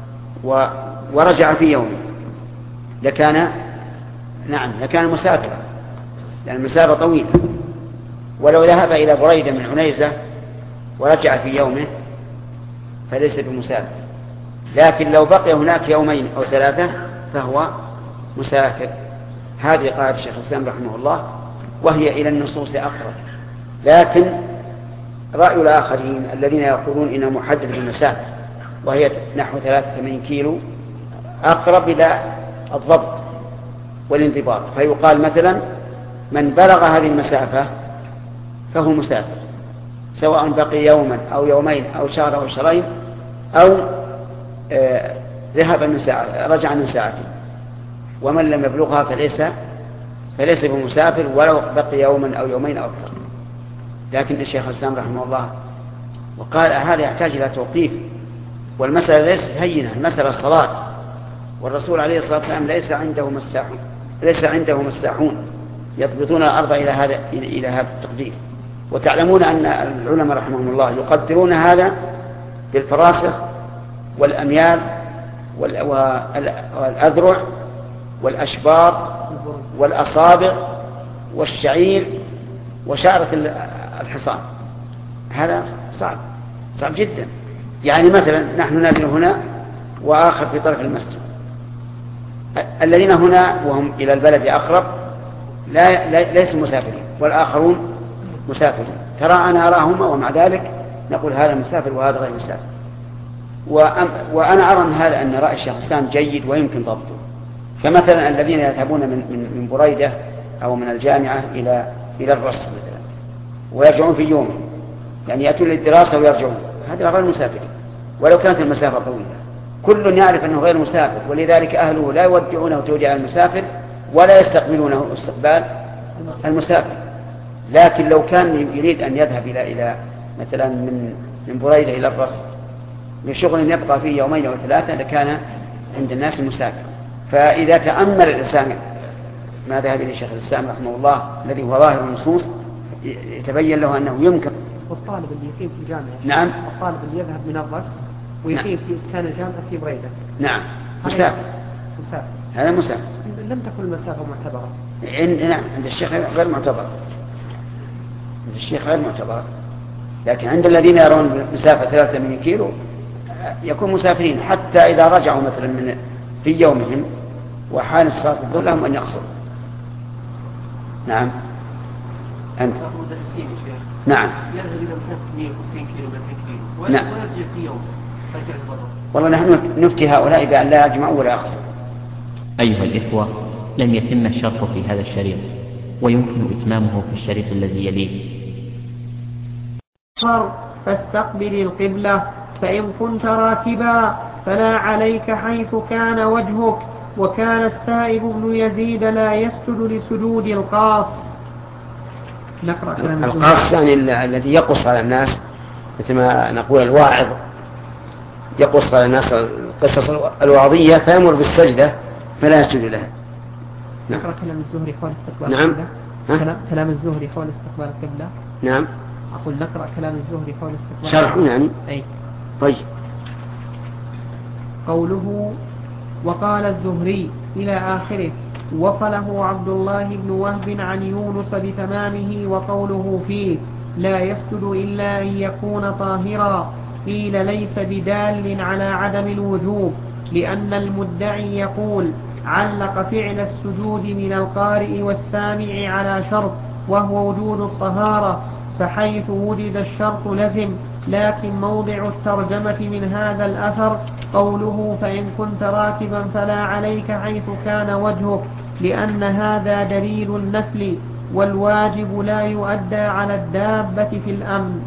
ورجع في يوم لكان نعم لكان مسافرا، لأن المسافة طويلة. ولو ذهب إلى بريدة من عنيزة ورجع في يومه فليس بمسافر، لكن لو بقي هناك يومين أو ثلاثة فهو مسافر. هذه قاعدة الشيخ الإسلام رحمه الله، وهي إلى النصوص أقرب. لكن رأي الآخرين الذين يقولون إنه محدد بالمسافة وهي نحو ثلاثة وثمانين كيلو أقرب إلى الضبط والانضباط، فيقال مثلا من بلغ هذه المسافة فهو مسافر، سواء بقي يوما أو يومين أو شهر أو شهرين أو آه ذهب من ساعة رجع من ساعته. ومن لم يبلغها فليس فليس بمسافر ولو بقي يوما أو يومين أو أكثر. لكن الشيخ الإسلام رحمه الله وقال هذا يحتاج إلى توقيف، والمسألة ليست هينة، المسألة الصلاة، والرسول عليه الصلاة والسلام ليس عنده مساحون ليس عنده مساحون يضبطون الأرض إلى هذا إلى هذا التقدير. وتعلمون أن العلماء رحمهم الله يقدرون هذا بالفراسخ والأميال والأذرع والأشبار والأصابع والشعير وشعرة الحصان. هذا صعب صعب جدا. يعني مثلا نحن نادر هنا وآخر في طرف المسجد، الذين هنا وهم إلى البلد أقرب لا ليسوا مسافرين والآخرون مسافرين. ترى أنا أراهما ومع ذلك نقول هذا مسافر وهذا غير مسافر. وأنا أرى أن هذا أن رأي الشيخ الإسلام جيد ويمكن ضبطه. فمثلا الذين يذهبون من من من بريدة أو من الجامعة إلى إلى الرص مثلا ويرجعون في يوم، يعني يأتون للدراسة ويرجعون، هذا غير مسافر ولو كانت المسافة طويلة. كل يعرف أنه غير مسافر، ولذلك أهله لا يودعونه توديع المسافر ولا يستقبلونه استقبال المسافر. لكن لو كان يريد أن يذهب إلى إلى مثلا من من بريدة إلى الرص لشغل يبقى فيه يومين أو ثلاثة لكان عند الناس المسافر. فإذا تأمل الإنسان ما ذهب إليه شيخ الإسلام رحمه الله الذي هو ظاهر النصوص يتبين له أنه يمكن. والطالب اللي يقيم في الجامعة، نعم، الطالب اللي يذهب من الرص ويقيم نعم. في إسكان الجامعة في بريدة، نعم مسافر، مسافر. هذا مسافر. لم تكن المسافة معتبرة. نعم عند الشيخ غير معتبرة، عند الشيخ غير معتبرة، لكن عند الذين يرون مسافة ثلاثة من كيلو يكون مسافرين، حتى إذا رجعوا مثلا من في يومهم وحان صلاة الظهر لهم أن يقصروا. نعم أنت نعم يذهب إلى مسافة مئة وخمسين كيلو مئتين كيلو نعم. ويرجع في يوم رجع البطل. والله نحن نفتي هؤلاء بأن لا يجمعوا ولا يقصروا. أيها الإخوة، لم يتم الشرط في هذا الشريط ويمكن إتمامه في الشريط الذي يليه. فاستقبل القبلة، فإن كنت راكبا فلا عليك حيث كان وجهك. وكان السائب بن يزيد لا يسجد لسجود القاص. نقرأ كلام القاص يعني الذي يقص على الناس، مثل ما نقول الواعظ يقص على الناس القصص الوعظية فيأمر بالسجدة فلا يسجد لها. نقرأ كلام الزهري حول استقبال نعم. القبلة. كلام الزهري حول استقبال القبلة. نعم. أقول نقرأ كلام الزهري حول استقبال شرح يعني. أي. طيب. قوله وقال الزهري إلى آخره وصله عبد الله بن وهب عن يونس بتمامه. وقوله فيه لا يسجد إلا أن يكون طاهرا قيل ليس بدال على عدم الوجوب، لأن المدعي يقول علق فعل السجود من القارئ والسامع على شرط وهو وجود الطهارة، فحيث وجد الشرط لزم. لكن موضع الترجمة من هذا الأثر قوله فإن كنت راكبا فلا عليك حيث كان وجهك، لأن هذا دليل النفل، والواجب لا يؤدى على الدابة في الأمن.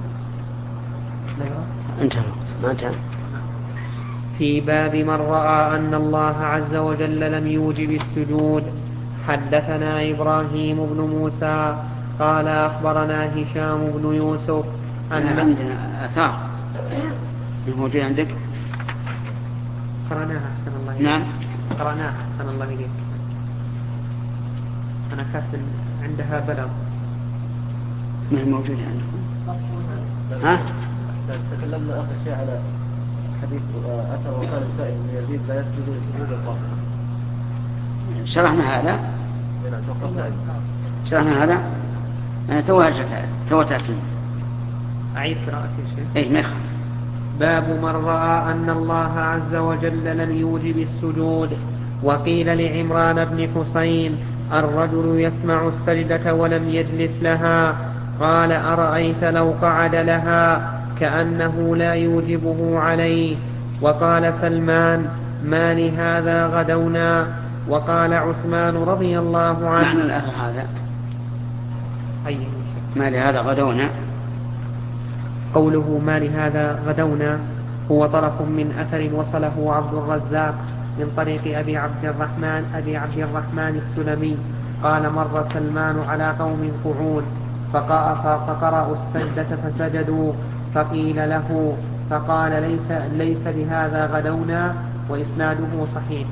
انتهى ما انتهى. في باب من رأى أن الله عز وجل لم يوجب السجود. حدثنا إبراهيم بن موسى قال أخبرنا هشام بن يوسف أن عندنا آثار موجودة عندك. قرأناها أحسن الله إليك. نعم قرأناها أحسن الله إليك. أنا كاسل عندها بلغ. ما هي موجودة عندكم؟ ها؟ تكلمنا آخر شيء على حديث أثر وقال السائل بن يزيد لا يسجد لسجود الطاهر. شرحنا هذا. شرحنا هذا. أنا توها توها تأتي. أعيد قراءة الشيخ. إيه ما يخالف. باب من رأى أن الله عز وجل لم يوجب السجود. وقيل لعمران بن حسين الرجل يسمع السجدة ولم يجلس لها، قال أرأيت لو قعد لها كأنه لا يوجبه عليه. وقال سلمان ما لهذا غدونا. وقال عثمان رضي الله عنه معنى الأثر هذا أي ما لهذا غدونا. قوله ما لهذا غدونا هو طرف من أثر وصله عبد الرزاق من طريق أبي عبد الرحمن أبي عبد الرحمن السلمي قال مر سلمان على قوم قعود فقرأوا السجدة فسجدوا، فقيل له فقال ليس, ليس بهذا غدونا، وإسناده صحيح.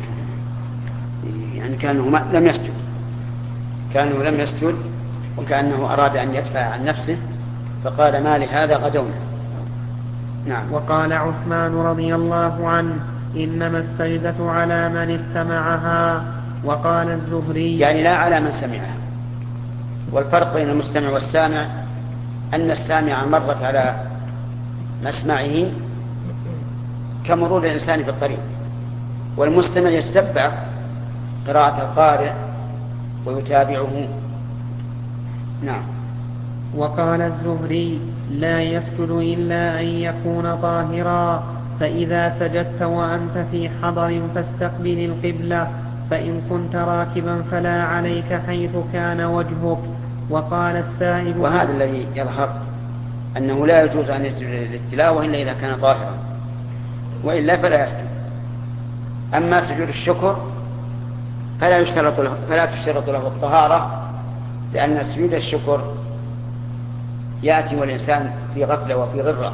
يعني كأنه لم يسجد كأنه لم يسجد وكأنه أراد أن يدفع عن نفسه فقال ما لهذا غدونا. نعم. وقال عثمان رضي الله عنه إنما السجدة على من استمعها. وقال الزهري يعني لا على من سمعها. والفرق بين المستمع والسامع أن السامع مرت على مسمعه كمرور الإنسان في الطريق، والمستمع يتبع قراءة القارئ ويتابعه. نعم. وقال الزهري لا يسجد إلا أن يكون طاهرا، فإذا سجدت وأنت في حضر فاستقبل القبلة، فإن كنت راكبا فلا عليك حيث كان وجهك. وقال السائب وهذا الذي يظهر أنه لا يجوز أن يسجد للتلاوة إلا إذا كان طاهرا، وإلا فلا يسجد. أما سجود الشكر فلا يشترط له فلا تشترط له الطهارة، لأن سجود الشكر يأتي والإنسان في غفلة وفي غرة،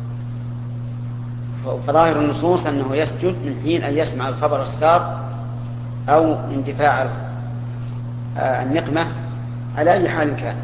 فظاهر النصوص أنه يسجد من حين أن يسمع الخبر السار أو اندفاع النقمة على أي حال كان.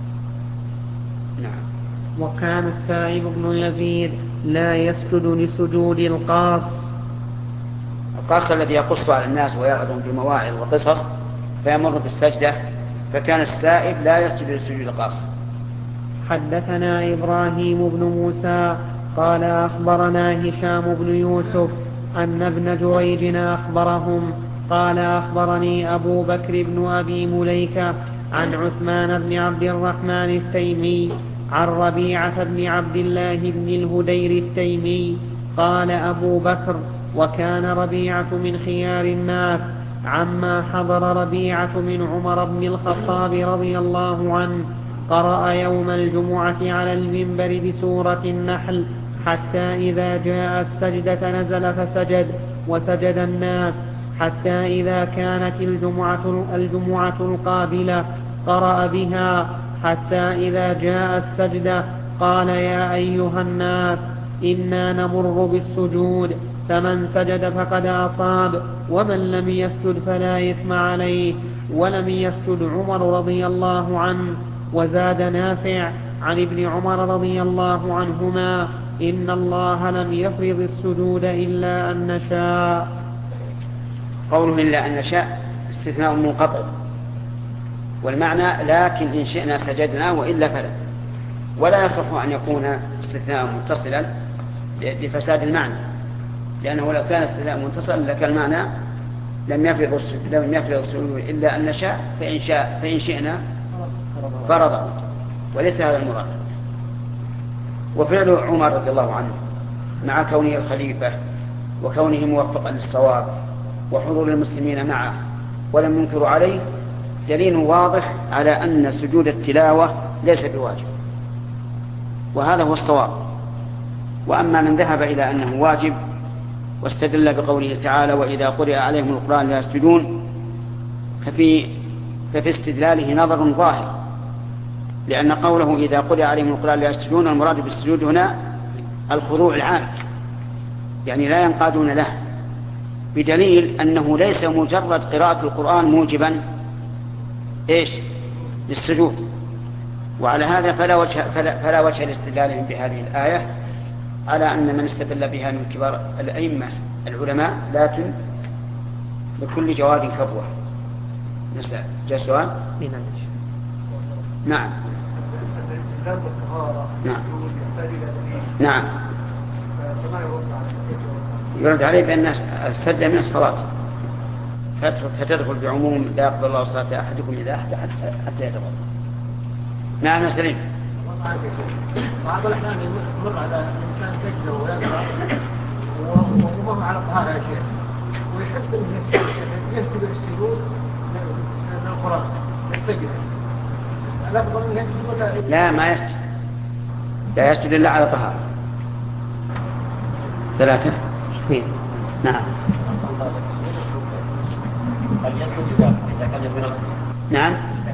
نعم. وكان السائب بن يزيد لا يسجد لسجود القاص. القاص الذي يقص على الناس ويعظهم بمواعظ وقصص فيمر بالسجدة، فكان السائب لا يسجد لسجود القاص. حدثنا إبراهيم بن موسى قال أخبرنا هشام بن يوسف أن ابن جريج أخبرهم قال أخبرني أبو بكر بن أبي مليكة عن عثمان بن عبد الرحمن التيمي عن ربيعة بن عبد الله بن الهدير التيمي قال أبو بكر وكان ربيعة من خيار الناس عما حضر ربيعة من عمر بن الخطاب رضي الله عنه، قرأ يوم الجمعة على المنبر بسورة النحل حتى إذا جاء السجدة نزل فسجد وسجد الناس، حتى إذا كانت الجمعة, الجمعة القابلة قرأ بها، حتى إذا جاء السجدة قال يا أيها الناس إنا نمر بالسجود، فمن سجد فقد أصاب ومن لم يسجد فلا إثم عليه، ولم يسجد عمر رضي الله عنه. وزاد نافع عن ابن عمر رضي الله عنهما إن الله لم يفرض السجود إلا أن نشاء. قوله إلا أن نشاء استثناء منقطع، والمعنى لكن إن شئنا سجدنا وإلا فلا، ولا يصح أن يكون استثناء متصلا لفساد المعنى، لأنه لو كان استثناء متصلا لكان المعنى لم يفرض لم يفرض السجود إلا أن نشاء، فإن شاء فإن شئنا فرضه، وليس هذا المراد. وفعل عمر رضي الله عنه مع كونه الخليفة وكونه موفقا للصواب وحضور المسلمين معه ولم ينكروا عليه دليل واضح على أن سجود التلاوة ليس بواجب، وهذا هو الصواب. وأما من ذهب إلى أنه واجب واستدل بقوله تعالى وإذا قرئ عليهم القرآن لا يسجدون، ففي, ففي استدلاله نظر ظاهر، لأن قوله إذا قرئ عليهم القرآن لا يسجدون المراد بالسجود هنا الخضوع العام، يعني لا ينقادون له، بدليل أنه ليس مجرد قراءة القرآن موجبا إيش للسجود. وعلى هذا فلا وجه, فلا, فلا وجه لاستدلالهم بهذه الآية على أن من استدل بها من كبار الأئمة العلماء، لكن لكل جواد كبوة. جاء سؤال؟ نعم نعم نعم يرد عليه بأن السجدة من الصلاة فتدخل بعموم لا يقبل الله صلاة أحدكم إذا أحد حتى يتوضأ. نعم يا سليم. بعض الأحيان يمر على الإنسان سجده ويقرأ وهو على طهارة يا شيخ، ويحب أن يتبع السجود للقرآن يستجد، الأفضل أن يسجد ولا لا ما يسجد، لا يسجد إلا على طهارة. ثلاثة اثنين. نعم نعم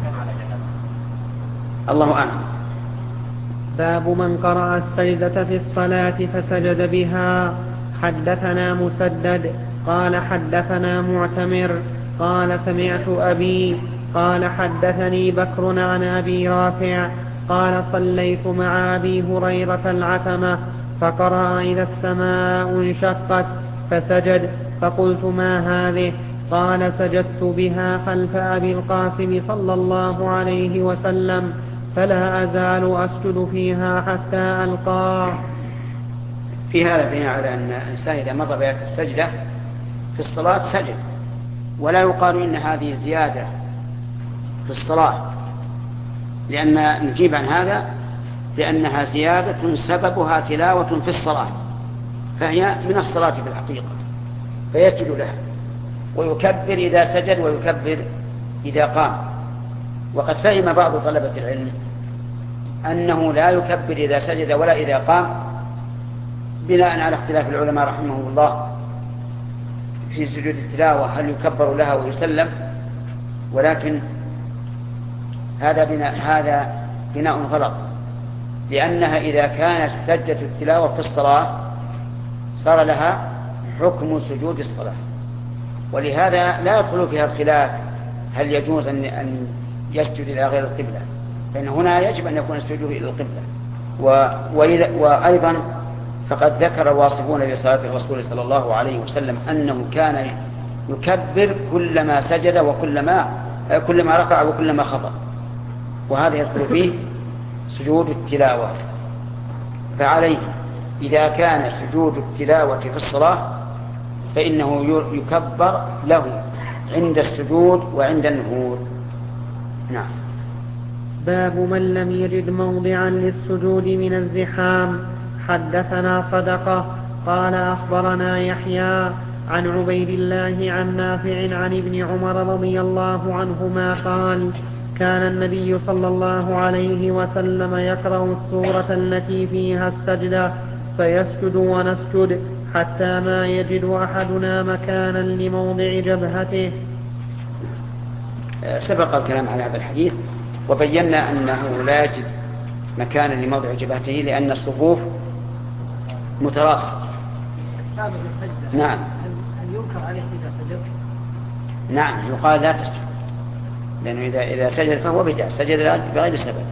الله أعلم. باب من قرأ السجدة في الصلاة فسجد بها. حدثنا مسدد قال حدثنا معتمر قال سمعت أبي قال حدثني بكر عن أبي رافع قال صليت مع أبي هريرة العتمة فقرأ إذا السماء انشقت فسجد، فقلت ما هذه؟ قال سجدت بها خلف أبي القاسم صلى الله عليه وسلم فلا أزال أسجد فيها حتى ألقاه. في هذا بناء على أن الإنسان إذا مر بآية السجدة في الصلاة سجد، ولا يقال إن هذه زيادة في الصلاة، لأن نجيب عن هذا لأنها زيادة سببها تلاوة في الصلاة، فهي من الصلاة في الحقيقة، فيسجد لها ويكبر إذا سجد ويكبر إذا قام. وقد فهم بعض طلبة العلم أنه لا يكبر إذا سجد ولا إذا قام، بناء على اختلاف العلماء رحمه الله في سجود التلاوة هل يكبر لها ويسلم، ولكن هذا بناء, هذا بناء غلط، لأنها إذا كانت سجدة التلاوة في الصلاة صار لها حكم سجود الصلاة، ولهذا لا يدخل فيها الخلاف هل يجوز أن يسجد إلى غير القبلة، فإن هنا يجب أن يكون السجود إلى القبلة. وأيضا فقد ذكر الواصفون لصلاة الرسول صلى الله عليه وسلم أنه كان يكبر كلما سجد وكلما كلما ركع وكلما خفض، وهذا يدخل فيه سجود التلاوة. فعليه إذا كان سجود التلاوة في الصلاة فإنه يكبر له عند السجود وعند النهوض. نعم. باب من لم يجد موضعا للسجود من الزحام. حدثنا صدقة قال أخبرنا يحيى عن عبيد الله عن نافع عن ابن عمر رضي الله عنهما قال كان النبي صلى الله عليه وسلم يقرأ السورة التي فيها السجدة فيسجد ونسجد حتى ما يجد أحدنا مكانا لموضع جبهته. سبق الكلام على هذا الحديث وبينا أنه لا يجد مكانا لموضع جبهته لأن الصفوف متراصة. نعم. هل ينكر عليه إذا سجد؟ نعم يقال لا تسجد، لأنه إذا إذا سجد فهو بدعة، سجد بغير سبب.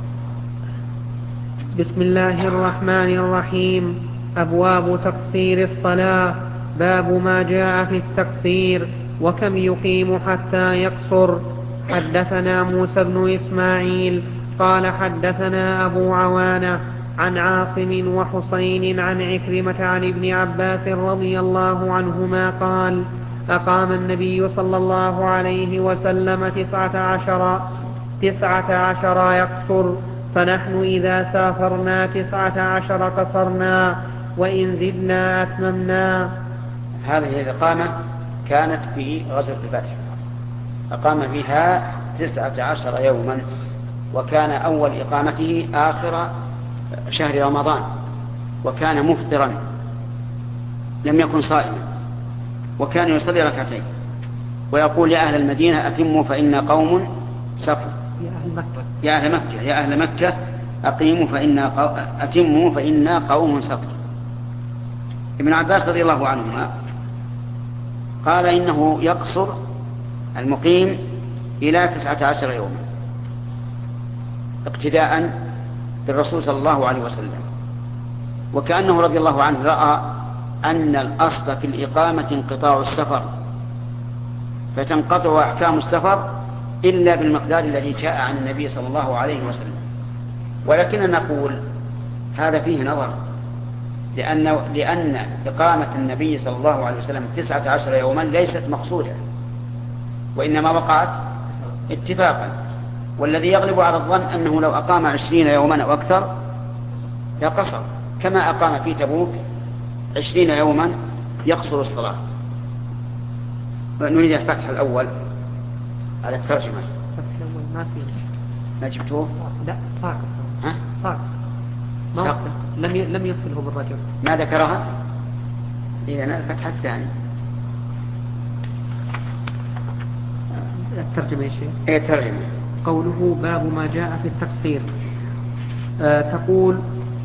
بسم الله الرحمن الرحيم. أبواب تقصير الصلاة. باب ما جاء في التقصير وكم يقيم حتى يقصر. حدثنا موسى بن إسماعيل قال حدثنا أبو عوانة عن عاصم وحسين عن عكرمة عن ابن عباس رضي الله عنهما قال أقام النبي صلى الله عليه وسلم تسعة عشر تسعة عشر يقصر، فنحن إذا سافرنا تسعة عشر قصرنا، وإن زدنا أتممنا. هذه الإقامة كانت في غزوة الفتح، أقام فيها تسعة عشر يوما، وكان أول إقامته آخر شهر رمضان، وكان مفطرا لم يكن صائما، وكان يصلي ركعتين ويقول يا أهل المدينة أتموا فإن قوم سفر، يا أهل مكة يا أهل مكة يا أهل مكة أقيموا فإن أتموا فإن قوم سفر. ابن عباس رضي الله عنهما قال إنه يقصر المقيم إلى تسعة عشر يوما اقتداء بالرسول صلى الله عليه وسلم، وكأنه رضي الله عنه رأى أن الأصل في الإقامة انقطاع السفر، فتنقطع أحكام السفر إلا بالمقدار الذي جاء عن النبي صلى الله عليه وسلم. ولكن نقول هذا فيه نظر، لأن, لأن إقامة النبي صلى الله عليه وسلم تسعة عشر يوما ليست مقصودة، وإنما وقعت اتفاقا، والذي يغلب على الظن أنه لو أقام عشرين يوما أو أكثر يقصر، كما أقام في تبوك عشرين يوما يقصر الصلاة. نريد الفتح الأول على الترجمة. الفتح الأول ما فيه، ما جبتوه؟ لا فاق ها؟ فاق ما وقته، لم ي... لم يصله بالرجل. ما ذكرها؟ إذن الفتح الثاني. الترجمة يا شيخ. ايه الترجمة؟ قوله باب ما جاء في التقصير. آه تقول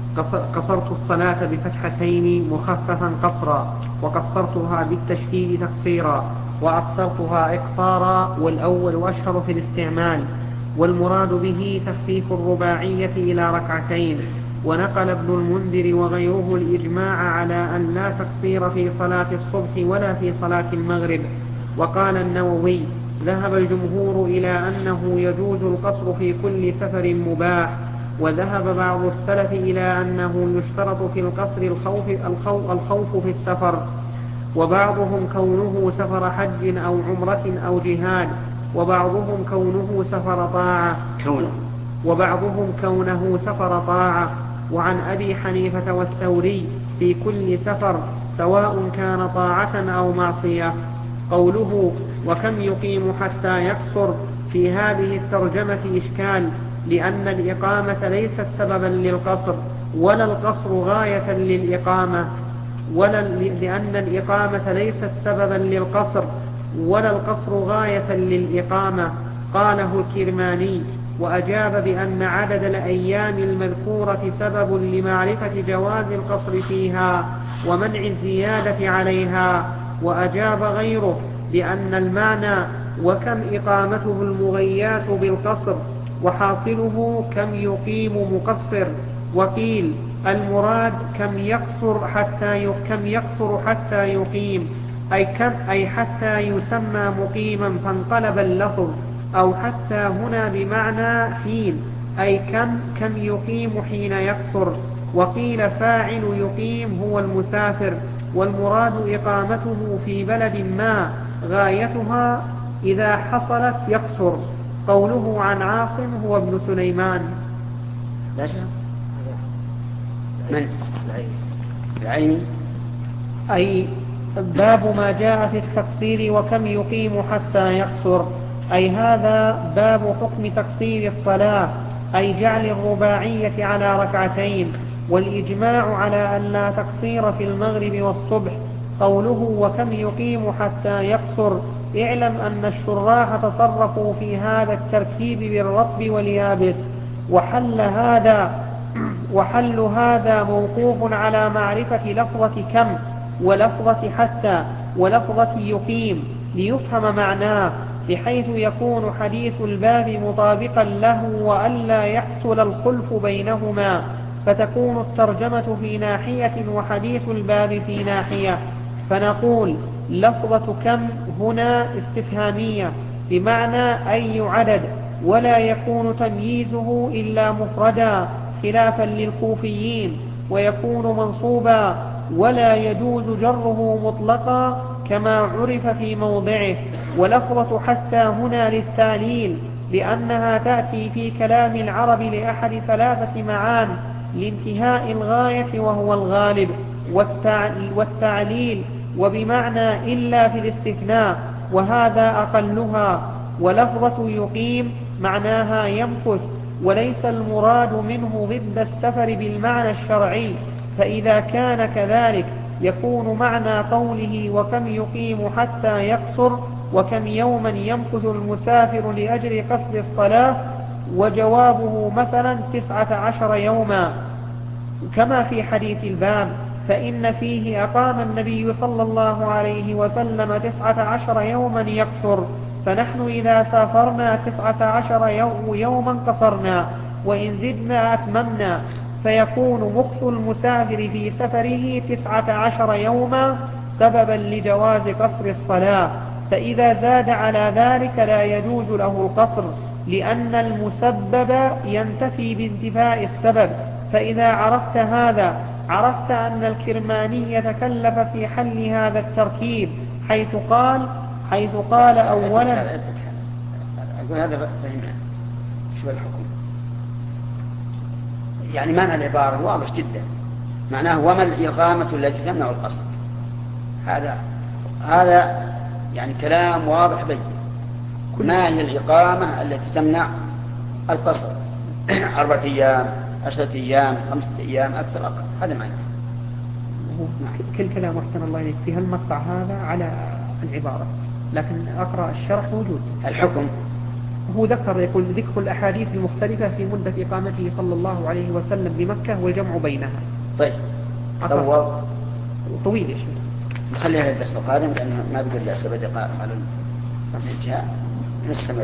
قصرت الصلاة بفتحتين مخففا قصرا، وقصرتها بالتشديد تقصيرا، وأقصرتها إقصارا، والأول أشهر في الاستعمال، والمراد به تخفيف الرباعية إلى ركعتين. ونقل ابن المنذر وغيره الإجماع على أن لا تقصير في صلاة الصبح ولا في صلاة المغرب. وقال النووي ذهب الجمهور إلى أنه يجوز القصر في كل سفر مباح، وذهب بعض السلف إلى أنه يشترط في القصر الخوف, الخوف, الخوف في السفر، وبعضهم كونه سفر حج أو عمرة أو جهاد، وبعضهم كونه سفر طاعة كونه وبعضهم كونه سفر طاعة. وعن أبي حنيفة والثوري في كل سفر سواء كان طاعة أو معصية. قوله وكم يقيم حتى يقصر في هذه الترجمة إشكال، لأن الإقامة ليست سببا للقصر، ولا القصر غاية للإقامة، ولا لأن الإقامة ليست سببا للقصر ولا القصر غاية للإقامة. قاله الكرماني، وأجاب بأن عدد الأيام المذكورة سبب لمعرفة جواز القصر فيها ومنع الزيادة عليها. وأجاب غيره بأن المعنى وكم إقامته المغيات بالقصر، وحاصله كم يقيم مقصر. وقيل المراد كم يقصر حتى كم يقصر حتى يقيم، أي كم أي حتى يسمى مقيما فانقلب اللفظ، أو حتى هنا بمعنى حين، أي كم كم يقيم حين يقصر. وقيل فاعل يقيم هو المسافر، والمراد إقامته في بلد ما غايتها إذا حصلت يقصر. قوله عن عاصم هو ابن سليمان. بس من العين، أي باب ما جاء في التقصير وكم يقيم حتى يقصر، أي هذا باب حكم تقصير الصلاة، أي جعل الرباعية على ركعتين. والإجماع على أن لا تقصير في المغرب والصبح. قوله وكم يقيم حتى يقصر، اعلم أن الشراح تصرفوا في هذا التركيب بالرطب واليابس، وحل هذا وحل هذا موقوف على معرفة لفظة كم ولفظة حتى ولفظة يقيم ليفهم معناه، بحيث يكون حديث الباب مطابقا له وألا يحصل الخلف بينهما، فتكون الترجمة في ناحية وحديث الباب في ناحية. فنقول لفظة كم هنا استفهامية بمعنى أي عدد، ولا يكون تمييزه إلا مفردا خلافا للكوفيين، ويكون منصوبا ولا يجوز جره مطلقا كما عرف في موضعه. ولفظة حتى هنا للتعليل، لأنها تأتي في كلام العرب لأحد ثلاثة معان: لانتهاء الغاية وهو الغالب، والتعليل، وبمعنى إلا في الاستثناء، وهذا أقلها. ولفظة يقيم معناها يمكث، وليس المراد منه ضد السفر بالمعنى الشرعي، فإذا كان كذلك يكون معنى قوله وكم يقيم حتى يقصر وكم يوما يمكث المسافر لأجل قصد الصلاة، وجوابه مثلا تسعة عشر يوما، كما في حديث الباب، فإن فيه أقام النبي صلى الله عليه وسلم تسعة عشر يوما يقصر، فنحن إذا سافرنا تسعة عشر يوما قصرنا، وإن زدنا أتممنا، فيكون مكث المسافر في سفره تسعة عشر يوما سببا لجواز قصر الصلاة. فإذا زاد على ذلك لا يجوز له القصر، لأن المسبب ينتفي بانتفاء السبب. فإذا عرفت هذا عرفت أن الكرماني تكلف في حل هذا التركيب، حيث قال حيث قال أولا. أقول هذا فهمنا شو الحكم، يعني معنى العبارة واضح جدا، معناه وما الإقامة التي تمنع القصر. هذا هذا يعني كلام واضح بين. ما هي الإقامة التي تمنع القصر؟ أربعة أيام، عشرة أيام، خمسة أيام، أكثر أقل، هذا معنى. كل كلام أحسن الله إليك في هالمقطع هذا على العبارة، لكن أقرأ الشرح موجود. الحكم هو ذكر يقول ذكر الأحاديث المختلفة في مدة إقامته صلى الله عليه وسلم بمكة والجمع بينها. طيب طول طويل يا شيخ، نخليها للدرس القادم لأنه ما بقول لها سبع دقائق على الانتهاء. نستمر.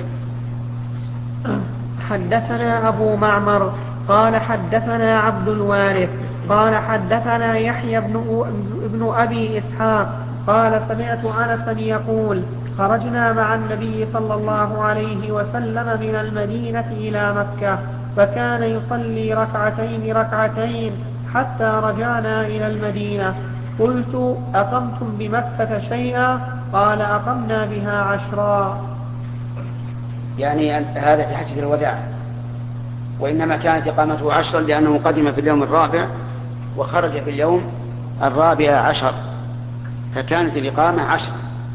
حدثنا أبو معمر قال حدثنا عبد الوارث قال حدثنا يحيى بن, بن أبي إسحاق قال سمعت أنسا يقول: خرجنا مع النبي صلى الله عليه وسلم من المدينة إلى مكة، فكان يصلي ركعتين ركعتين حتى رجعنا إلى المدينة. قلت: أقمتم بمكة شيئا؟ قال: أقمنا بها عشرا. يعني هذا في حجة الوداع، وإنما كانت إقامته عشرا لأنه قدم في اليوم الرابع وخرج في اليوم الرابع عشر، فكانت الإقامة عشر.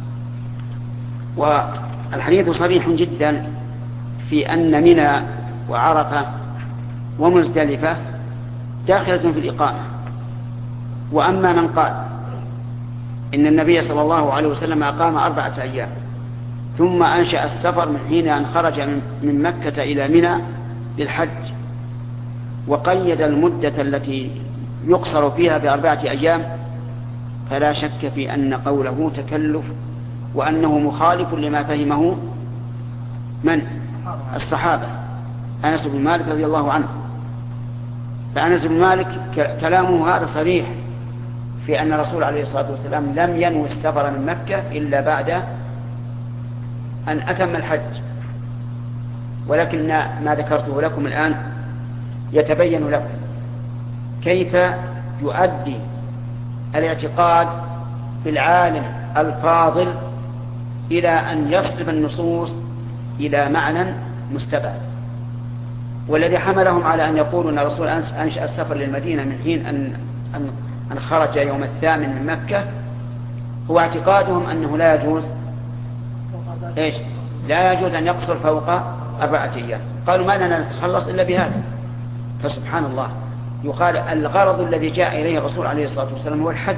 والحديث صريح جدا في أن منى وعرفة ومزدلفة داخلة في الإقامة. وأما من قال إن النبي صلى الله عليه وسلم أقام أربعة أيام ثم أنشأ السفر من حين أن خرج من مكة إلى منى للحج، وقيد المدة التي يقصر فيها بأربعة أيام، فلا شك في أن قوله تكلف، وأنه مخالف لما فهمه من الصحابة. أنس بن مالك رضي الله عنه، فأنس بن مالك كلامه هذا صريح في أن الرسول عليه الصلاة والسلام لم ينوي السفر من مكة إلا بعد أن أتم الحج. ولكن ما ذكرته لكم الآن يتبين لكم كيف يؤدي الاعتقاد بالعالم الفاضل إلى أن يصرف النصوص إلى معنى مستبعد. والذي حملهم على أن يقولوا أن الرسول أنشأ السفر للمدينة من حين أن, أن, أن خرج يوم الثامن من مكة هو اعتقادهم أنه لا يجوز إيش؟ لا يجوز أن يقصر فوق أربعة أيام. قالوا ما لنا نتخلص إلا بهذا. فسبحان الله، يقال الغرض الذي جاء إليه الرسول عليه الصلاة والسلام هو الحج،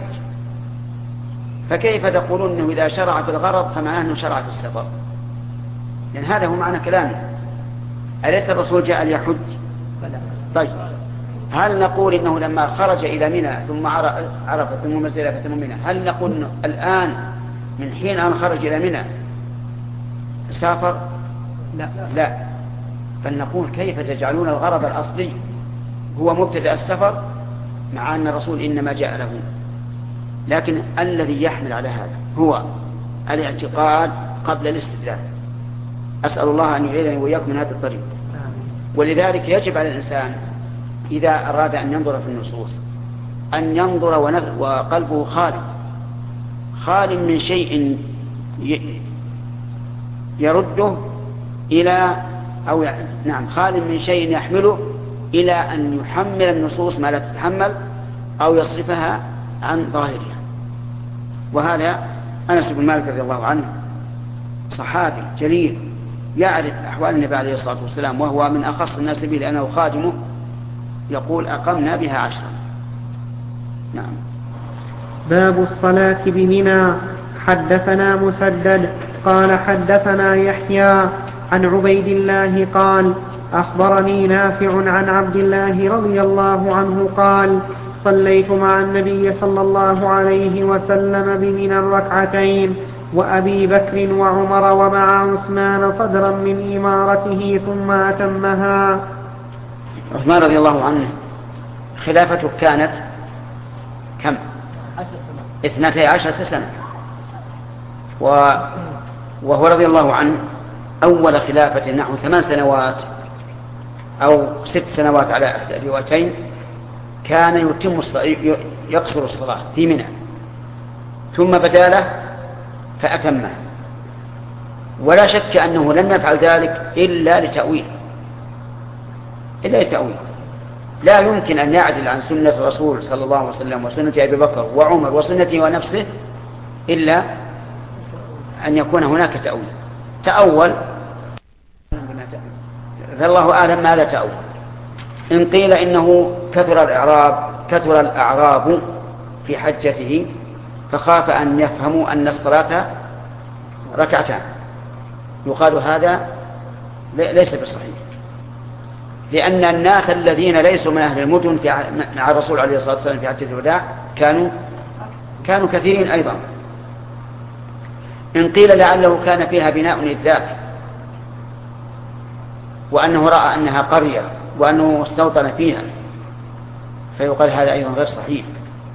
فكيف تقولون أنه إذا شرع في الغرض فما أنه شرع في السفر؟ لأن هذا هو معنى كلامه. أليس الرسول جاء ليحج؟ طيب، هل نقول إنه لما خرج إلى منى ثم عرف ثم مزدلفة ثم منى، هل نقول إنه الآن من حين أن خرج إلى منى سافر؟ لا لا فلنقول كيف تجعلون الغرض الأصلي هو مبتدأ السفر مع أن الرسول إنما جاء له؟ لكن الذي يحمل على هذا هو الاعتقاد قبل الاستدلال. أسأل الله أن يعيذني وإياكم من هذا الطريق. ولذلك يجب على الإنسان إذا أراد أن ينظر في النصوص أن ينظر وقلبه خالي خال من شيء يرده إلى أو نعم خال من شيء يحمله إلى أن يحمل النصوص ما لا تتحمل أو يصرفها عن ظاهرها. وهذا أنس بن مالك رضي الله عنه صحابي جليل يعرف أحوال النبي عليه الصلاة والسلام، وهو من أخص الناس به لأنه خادمه، يقول أقمنا بها عشرا. نعم. باب الصلاة بمنى. حدثنا مسدد قال حدثنا يحيى عن عبيد الله قال أخبرني نافع عن عبد الله رضي الله عنه قال صليت مع النبي صلى الله عليه وسلم بمنى ركعتين وأبي بكر وعمر ومع عثمان صدرا من إمارته ثم أتمها. عثمان رضي الله عنه خلافته كانت كم؟ اثنتي عشرة سنة، وهو رضي الله عنه أول خلافة نحو ثمان سنوات أو ست سنوات على أحد الروايتين كان يتم يقصر الصلاة في منى، ثم بدا له فأتمه، ولا شك أنه لم يفعل ذلك إلا لتأويل إلا لتأويل لا يمكن أن يعدل عن سنة الرسول صلى الله عليه وسلم وسنة أبي بكر وعمر وسنته ونفسه إلا أن يكون هناك تأويل. تأول فالله أعلم ماذا تأول. إن قيل إنه كثر الإعراب كثر الأعراب في حجته فخاف أن يفهموا أن الصلاة ركعتان، يقال هذا ليس بصحيح، لأن الناس الذين ليسوا من أهل المدن مع الرسول عليه الصلاة والسلام في حجة الوداع كانوا كانوا كثيرين أيضا. إن قيل لعله كان فيها بناء إذ ذاك وأنه رأى أنها قرية وأنه استوطن فيها فيقال هذا أيضا غير صحيح،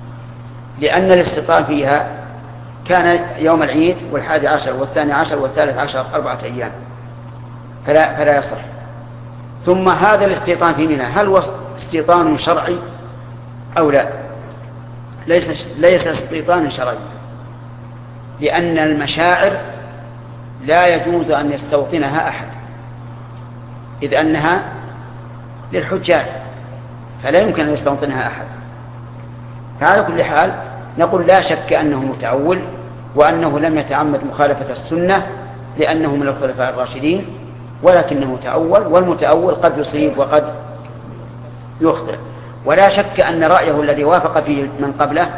لأن الاستيطان فيها كان يوم العيد والحادي عشر والثاني عشر والثالث عشر أربعة أيام فلا, فلا يصح. ثم هذا الاستيطان في منى هل هو استيطان شرعي أو لا؟ ليس, ليس استيطان شرعي، لأن المشاعر لا يجوز أن يستوطنها أحد إذ أنها للحجاج فلا يمكن أن يستوطنها أحد. فعلى كل حال نقول لا شك أنه متأول وأنه لم يتعمد مخالفة السنة لأنه من الخلفاء الراشدين، ولكنه تأول، والمتأول قد يصيب وقد يخطئ. ولا شك أن رأيه الذي وافق فيه من قبله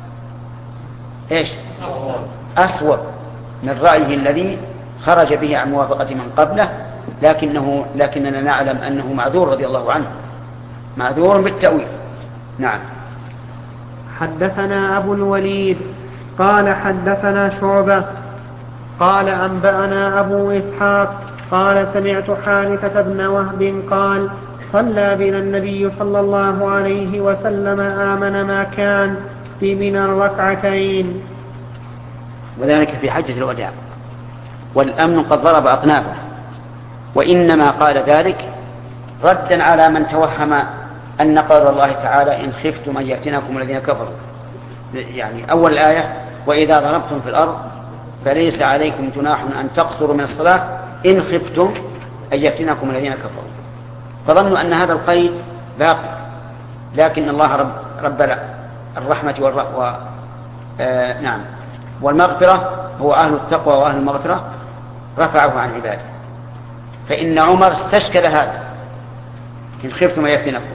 إيش؟ أسوأ من رأيه الذي خرج به عن موافقة من قبله، لكنه لكننا نعلم أنه معذور رضي الله عنه، معذور بالتأويل. نعم. حدثنا أبو الوليد قال حدثنا شعبة قال أنبأنا أبو إسحاق قال سمعت حارثة بن وهب قال صلى بنا النبي صلى الله عليه وسلم آمن ما كان في منى ركعتين، وذلك في حجة الوداع، والأمن قد ضرب أطنابه، وإنما قال ذلك ردا على من توهم أن قول الله تعالى إن خفتم أن يفتنكم الذين كفروا، يعني أول الآية وإذا ضربتم في الأرض فليس عليكم جناح أن تقصروا من الصلاة إن خفتم أن يفتنكم الذين كفروا، فظنوا أن هذا القيد باقي، لكن الله رب, رب الرحمة والرحمة آه نعم والمغفرة هو أهل التقوى وأهل المغفرة رفعه عن عباده. فإن عمر استشكل هذا إن خفتم أن يفتنكم،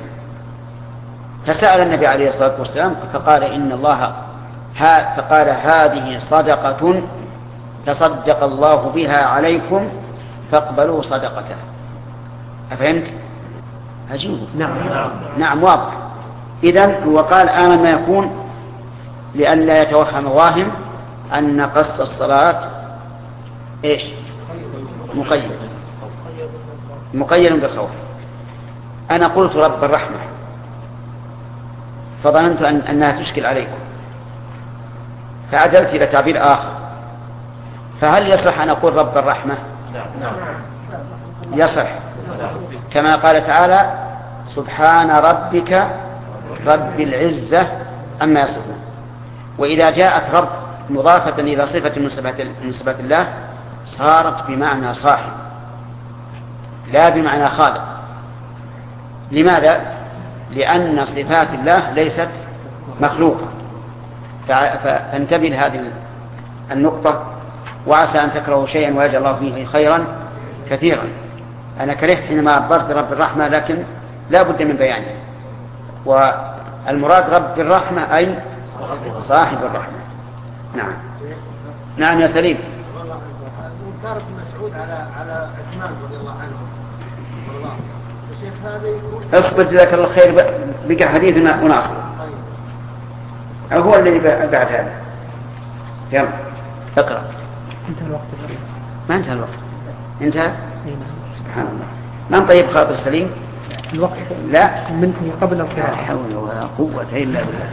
فسأل النبي عليه الصلاة والسلام فقال إن الله ها فقال هذه صدقة تصدق الله بها عليكم فاقبلوا صدقته. أفهمت؟ عجيب. نعم نعم واضح. إذن وقال آمن ما يكون لئلا يتوهم واهم أن قص الصلاة إيش؟ مقيد مقيد بالخوف. أنا قلت رب الرحمة فظننت أن أنها تشكل عليكم فعدلت إلى تعبير آخر، فهل يصح أن أقول رب الرحمة؟ يصح كما قال تعالى سبحان ربك رب العزة أما يصفون. وإذا جاءت رب مضافة إلى صفة من صفات الله صارت بمعنى صاحب، لا بمعنى خالق. لماذا؟ لأن صفات الله ليست مخلوقة. فانتبه لهذه النقطة، وعسى أن تكرهوا شيئا ويجعل الله فيه خيرا كثيرا. أنا كرهت حينما عبرت رب الرحمة، لكن لا بد من بيانه. والمراد رب الرحمة أي صاحب الرحمة. نعم نعم يا سليم. منكر ابن مسعود على على عثمان رضي الله عنه والله الشيخ هذا يقول اصبر جزاك الله خير، بقى حديثنا وناصر هو الذي بعد هذا. يلا اقرأ. انتهى الوقت. ما انتهى الوقت. انتهى. سبحان الله. من طيب خاطر سليم؟ الوقت لا منتهي قبل القراءة. لا حول ولا قوة إلا بالله.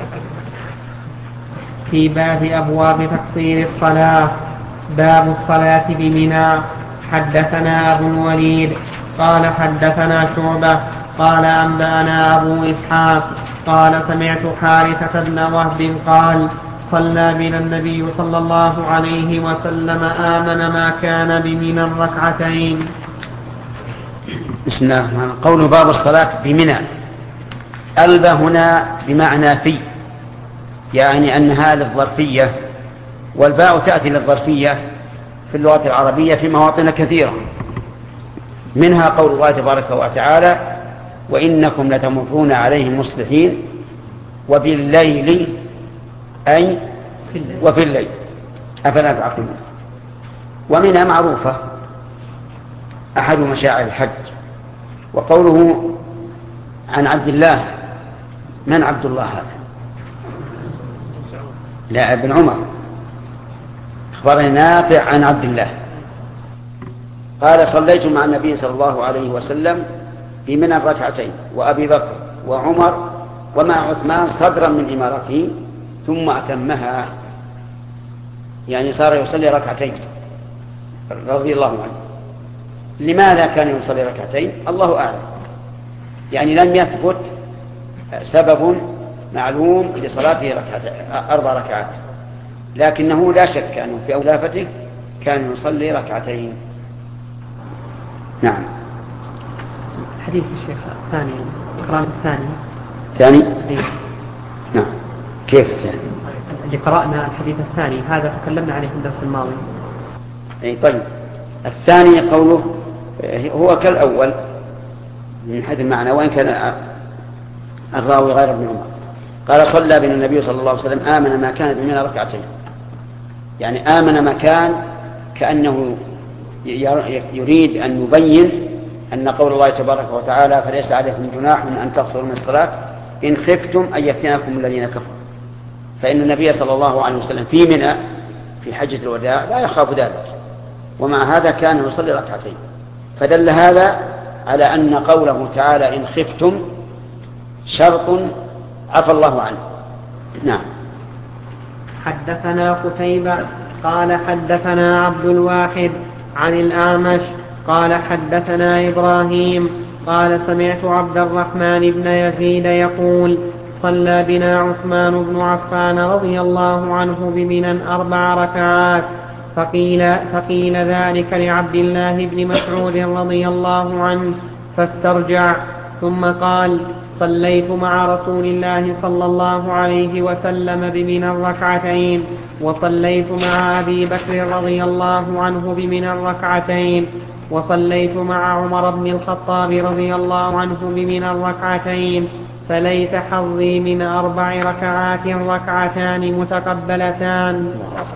في باب أبواب تقصير الصلاة. باب الصلاة بمنى. حدثنا أبو الوليد قال حدثنا شعبة قال أنبأنا أبو إسحاق قال سمعت حارثة بن وهب قال صلى بنا النبي صلى الله عليه وسلم آمن ما كان بمنى ركعتين. بسم الله الرحمن الرحيم. قول باب الصلاة بمنى. ألب هنا بمعنى في، يعني أنها للظرفية، والباء تأتي للظرفية في اللغة العربية في مواطن كثيرة، منها قول الله تبارك وتعالى وإنكم لتمرون عليهم مصبحين وبالليل أي وفي الليل أفلا تعقلون. ومنها معروفة أحد مشاعر الحج. وقوله عن عبد الله، من عبد الله هذا؟ لا ابن عمر. أخبرني نافع عن عبد الله قال صليت مع النبي صلى الله عليه وسلم بمنى ركعتين وأبي بكر وعمر ومع عثمان صدرا من إمارته ثم أتمها، يعني صار يصلي ركعتين رضي الله عنه. لماذا كان يصلي ركعتين؟ الله أعلم، يعني لم يثبت سبب معلوم لصلاته ركعتين أربع ركعات، لكنه لا شك أنه في أولافته كان يصلي ركعتين. نعم. حديث الشيخ الثاني القرآن الثاني ثاني أيه. نعم. كيف الثاني؟ اللي قرأنا الحديث الثاني هذا تكلمنا عليه في الدرس الماضي. أي طيب. الثاني قوله هو كالأول من حيث المعنى، وإن كان الراوي غير ابن عمر. قال صلى بنا النبي صلى الله عليه وسلم آمن ما كان بمنى ركعتين، يعني آمن ما كان، كأنه يريد أن يبين أن قول الله تبارك وتعالى فليس عليكم جناح أن تقصروا من الصلاة إن خفتم أن يفتنكم الذين كفروا، فإن النبي صلى الله عليه وسلم في منى في حجة الوداع لا يخاف ذلك، ومع هذا كان يصلي ركعتين. فدل هذا على أن قوله تعالى إن خفتم شرط عفى الله عنه. نعم. حدثنا قتيبة قال حدثنا عبد الواحد عن الأعمش قال حدثنا إبراهيم قال سمعت عبد الرحمن بن يزيد يقول صلى بنا عثمان بن عفان رضي الله عنه بمنى أربع ركعات، فقيل, فقيل ذلك لعبد الله بن مسعود رضي الله عنه فاسترجع، ثم قال صليت مع رسول الله صلى الله عليه وسلم بمنى ركعتين، وصليت مع أبي بكر رضي الله عنه بمنى ركعتين، وصليت مع عمر بن الخطاب رضي الله عنه بمنى ركعتين، فليت حظي من أربع ركعات ركعتان متقبلتان.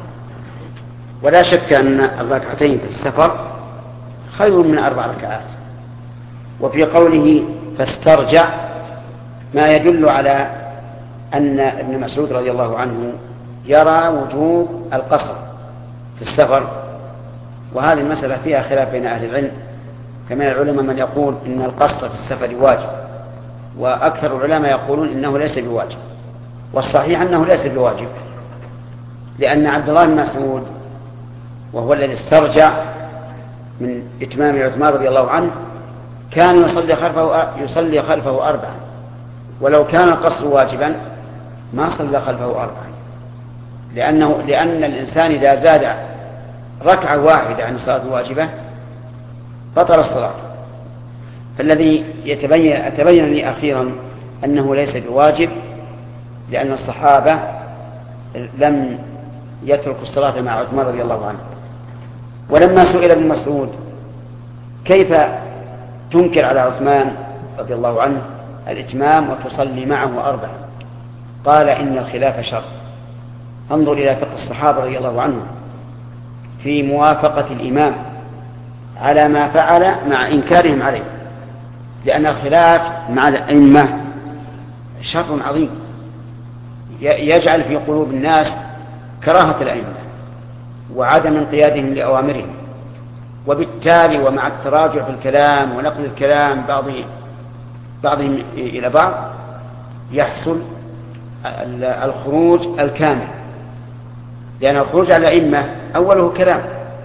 ولا شك أن الركعتين في السفر خير من أربع ركعات. وفي قوله فاسترجع ما يدل على أن ابن مسعود رضي الله عنه يرى وجوب القصر في السفر، وهذه المسألة فيها خلاف بين أهل العلم، فمن العلماء من يقول إن القصر في السفر واجب، وأكثر العلماء يقولون إنه ليس بواجب، والصحيح أنه ليس بواجب، لأن عبد الله بن مسعود وهو الذي استرجع من إتمام عثمان رضي الله عنه كان يصلي خلفه, يصلي خلفه أربعا، ولو كان القصر واجبا ما صلى خلفه أربعا، لأنه لأن الإنسان إذا زاد ركعة واحدة عن الصلاة الواجبة بطل الصلاة، فالذي يتبين أتبين لي أخيرا أنه ليس بواجب، لأن الصحابة لم يتركوا الصلاة مع عثمان رضي الله عنه. ولما سئل ابن مسعود كيف تنكر على عثمان رضي الله عنه الإتمام وتصلي معه أربعا، قال إن الخلاف شر. انظر إلى فقه الصحابة رضي الله عنهم في موافقة الإمام على ما فعل مع إنكارهم عليه، لأن الخلاف مع الأئمة شر عظيم يجعل في قلوب الناس كراهة الأئمة وعدم انقيادهم لأوامرهم، وبالتالي ومع التراجع في الكلام ونقل الكلام بعض بعضهم إلى بعض يحصل الخروج الكامل، لأن الخروج على الأئمة أوله كلام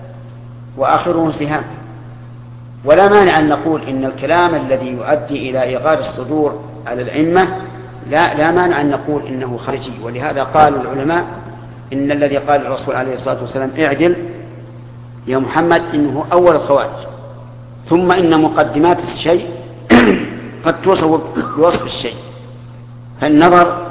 وآخره سهام. ولا مانع أن نقول إن الكلام الذي يؤدي إلى إيغاد الصدور على الأئمة لا, لا مانع أن نقول إنه خارجي. ولهذا قال العلماء إن الذي قال الرسول عليه الصلاة والسلام اعدل يا محمد إنه أول الخوارج، ثم إن مقدمات الشيء قد توصف بوصف الشيء، فالنظر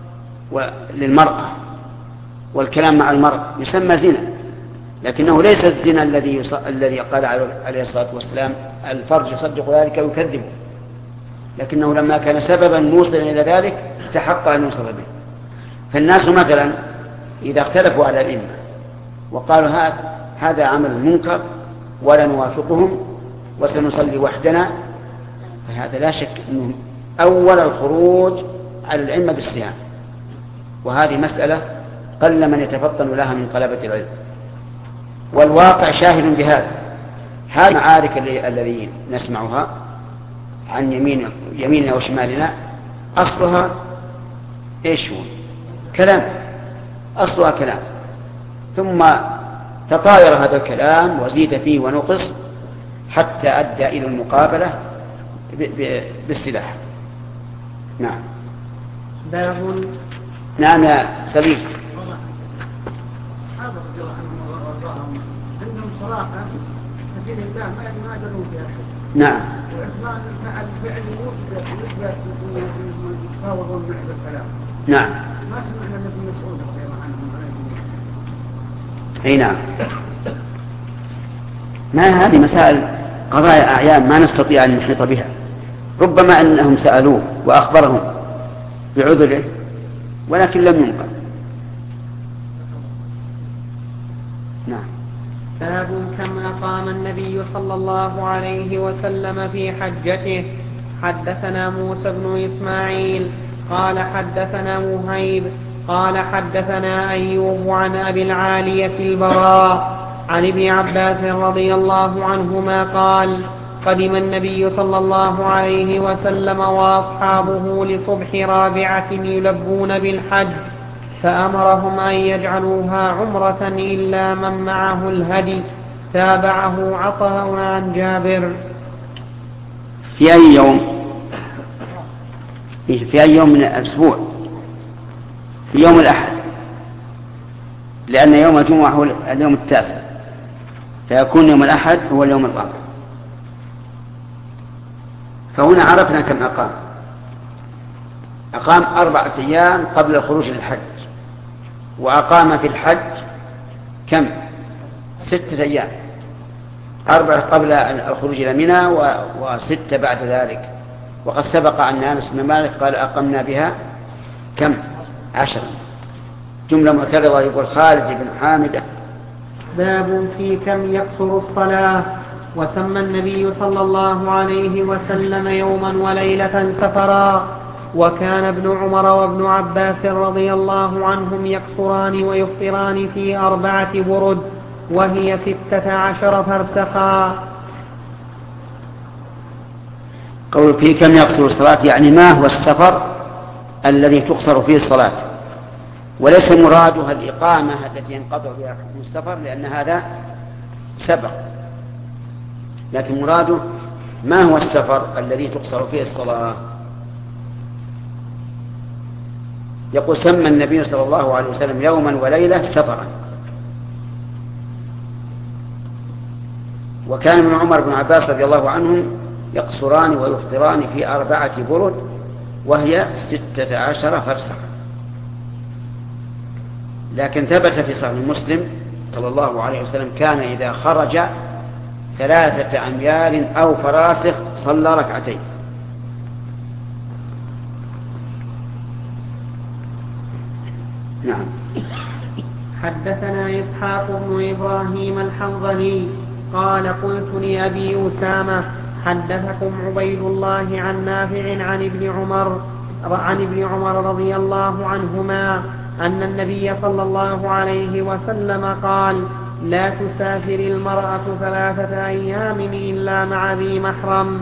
للمرأة والكلام مع المرأة يسمى زنا، لكنه ليس الزنا الذي يص... الذي قال عليه الصلاة والسلام الفرج يصدق ذلك ويكذبه، لكنه لما كان سببا موصلا إلى ذلك استحق أن يوصف به. فالناس مثلا إذا اختلفوا على الأئمة وقالوا هذا هذا عمل منكر ولا نوافقهم وسنصلي وحدنا، فهذا لا شك أنه أول الخروج على الأئمة بالصيام، وهذه مسألة قل من يتفطن لها من طلبة العلم، والواقع شاهد بهذا. هذه المعارك الذي نسمعها عن يمين يميننا وشمالنا أصلها إيش هو؟ كلام، أصلها كلام، ثم تطاير هذا الكلام وزيد فيه ونقص حتى أدى إلى المقابلة بالسلاح. نعم. باب. نعم يا سبيل. الصحابة رضي الله عنهم وارضاهم عندهم صراحة في الله ما ما يدرون فيها شيء. نعم. وعثمان فعل فعل يثبت يتفاوضون معه بالكلام. نعم. ما سمعنا ابن مسعود رضي الله عنه. اي نعم. ما هذه مسائل قضايا أعيان ما نستطيع أن نحيط بها، ربما أنهم سألوه وأخبرهم بعذره ولكن لم ينقل. نعم. باب كم أقام النبي صلى الله عليه وسلم في حجته. حدثنا موسى بن إسماعيل قال حدثنا مهيب قال حدثنا أيوب عن أبي العالية البراء عن ابن عباس رضي الله عنهما قال قدم النبي صلى الله عليه وسلم وأصحابه لصبح رابعة يلبون بالحج، فأمرهم أن يجعلوها عمرة إلا من معه الهدي. تابعه عطاء عن جابر. في أي يوم؟ في أي يوم من الأسبوع؟ في يوم الأحد، لأن يوم الجمعة هو اليوم التاسع، فيكون يوم الأحد هو اليوم الرابع. فهنا عرفنا كم أقام. أقام أربعة أيام قبل الخروج للحج، وأقام في الحج كم؟ ستة أيام، أربعة قبل الخروج إلى منى وستة بعد ذلك. وقد سبق أن أنس بن مالك قال أقمنا بها كم؟ عشرة. جملة معترضة يقول خالد بن حامد. باب في كم يقصر الصلاة. وسمى النبي صلى الله عليه وسلم يوما وليلة سفرا، وكان ابن عمر وابن عباس رضي الله عنهم يقصران ويفطران في أربعة برد وهي ستة عشر فرسخا. قول في كم يقصر الصلاة يعني ما هو السفر الذي تقصر فيه الصلاة، وليس مرادها الإقامة التي ينقطع بها حكم السفر لأن هذا سبق، لكن مراده ما هو السفر الذي تقصر فيه الصلاة. يقول سمى النبي صلى الله عليه وسلم يوما وليلة سفرا، وكان ابن عمر بن عباس رضي الله عنهم يقصران ويفطران في أربعة برد وهي ستة عشر فرسخا. لكن ثبت في صحيح مسلم صلى الله عليه وسلم كان إذا خرج ثلاثة أميال أو فراسخ صلى ركعتين. نعم. حدثنا إسحاق بن إبراهيم الحنظلي قال قلت لأبي أسامة حدثكم عبيد الله عن نافع عن ابن عمر عن ابن عمر رضي الله عنهما أن النبي صلى الله عليه وسلم قال لا تسافر المرأة ثلاثة أيام إلا مع ذي محرم.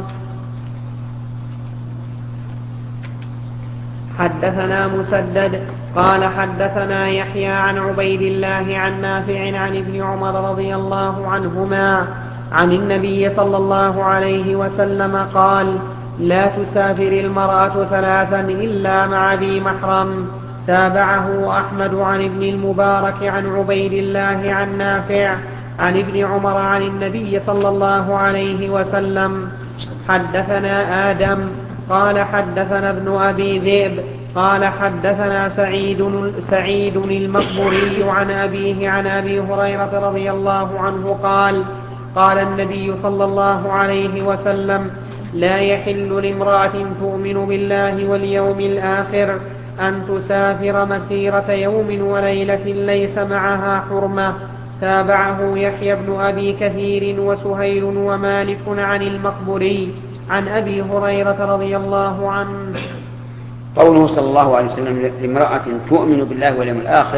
حدثنا مسدد قال حدثنا يحيى عن عبيد الله عن نافع عن ابن عمر رضي الله عنهما عن النبي صلى الله عليه وسلم قال لا تسافر المرأة ثلاثا إلا مع ذي محرم. تابعه أحمد عن ابن المبارك عن عبيد الله عن نافع عن ابن عمر عن النبي صلى الله عليه وسلم. حدثنا آدم قال حدثنا ابن أبي ذئب قال حدثنا سعيد, سعيد المقبري عن أبيه عن أبي هريرة رضي الله عنه قال قال النبي صلى الله عليه وسلم لا يحل لامرأة تؤمن بالله واليوم الآخر أن تسافر مسيرة يوم وليلة ليس معها حرمة. تابعه يحيى بن أبي كثير وسهيل ومالك عن المقبري عن أبي هريرة رضي الله عنه. قوله صلى الله عليه وسلم لامرأة تؤمن بالله واليوم الآخر،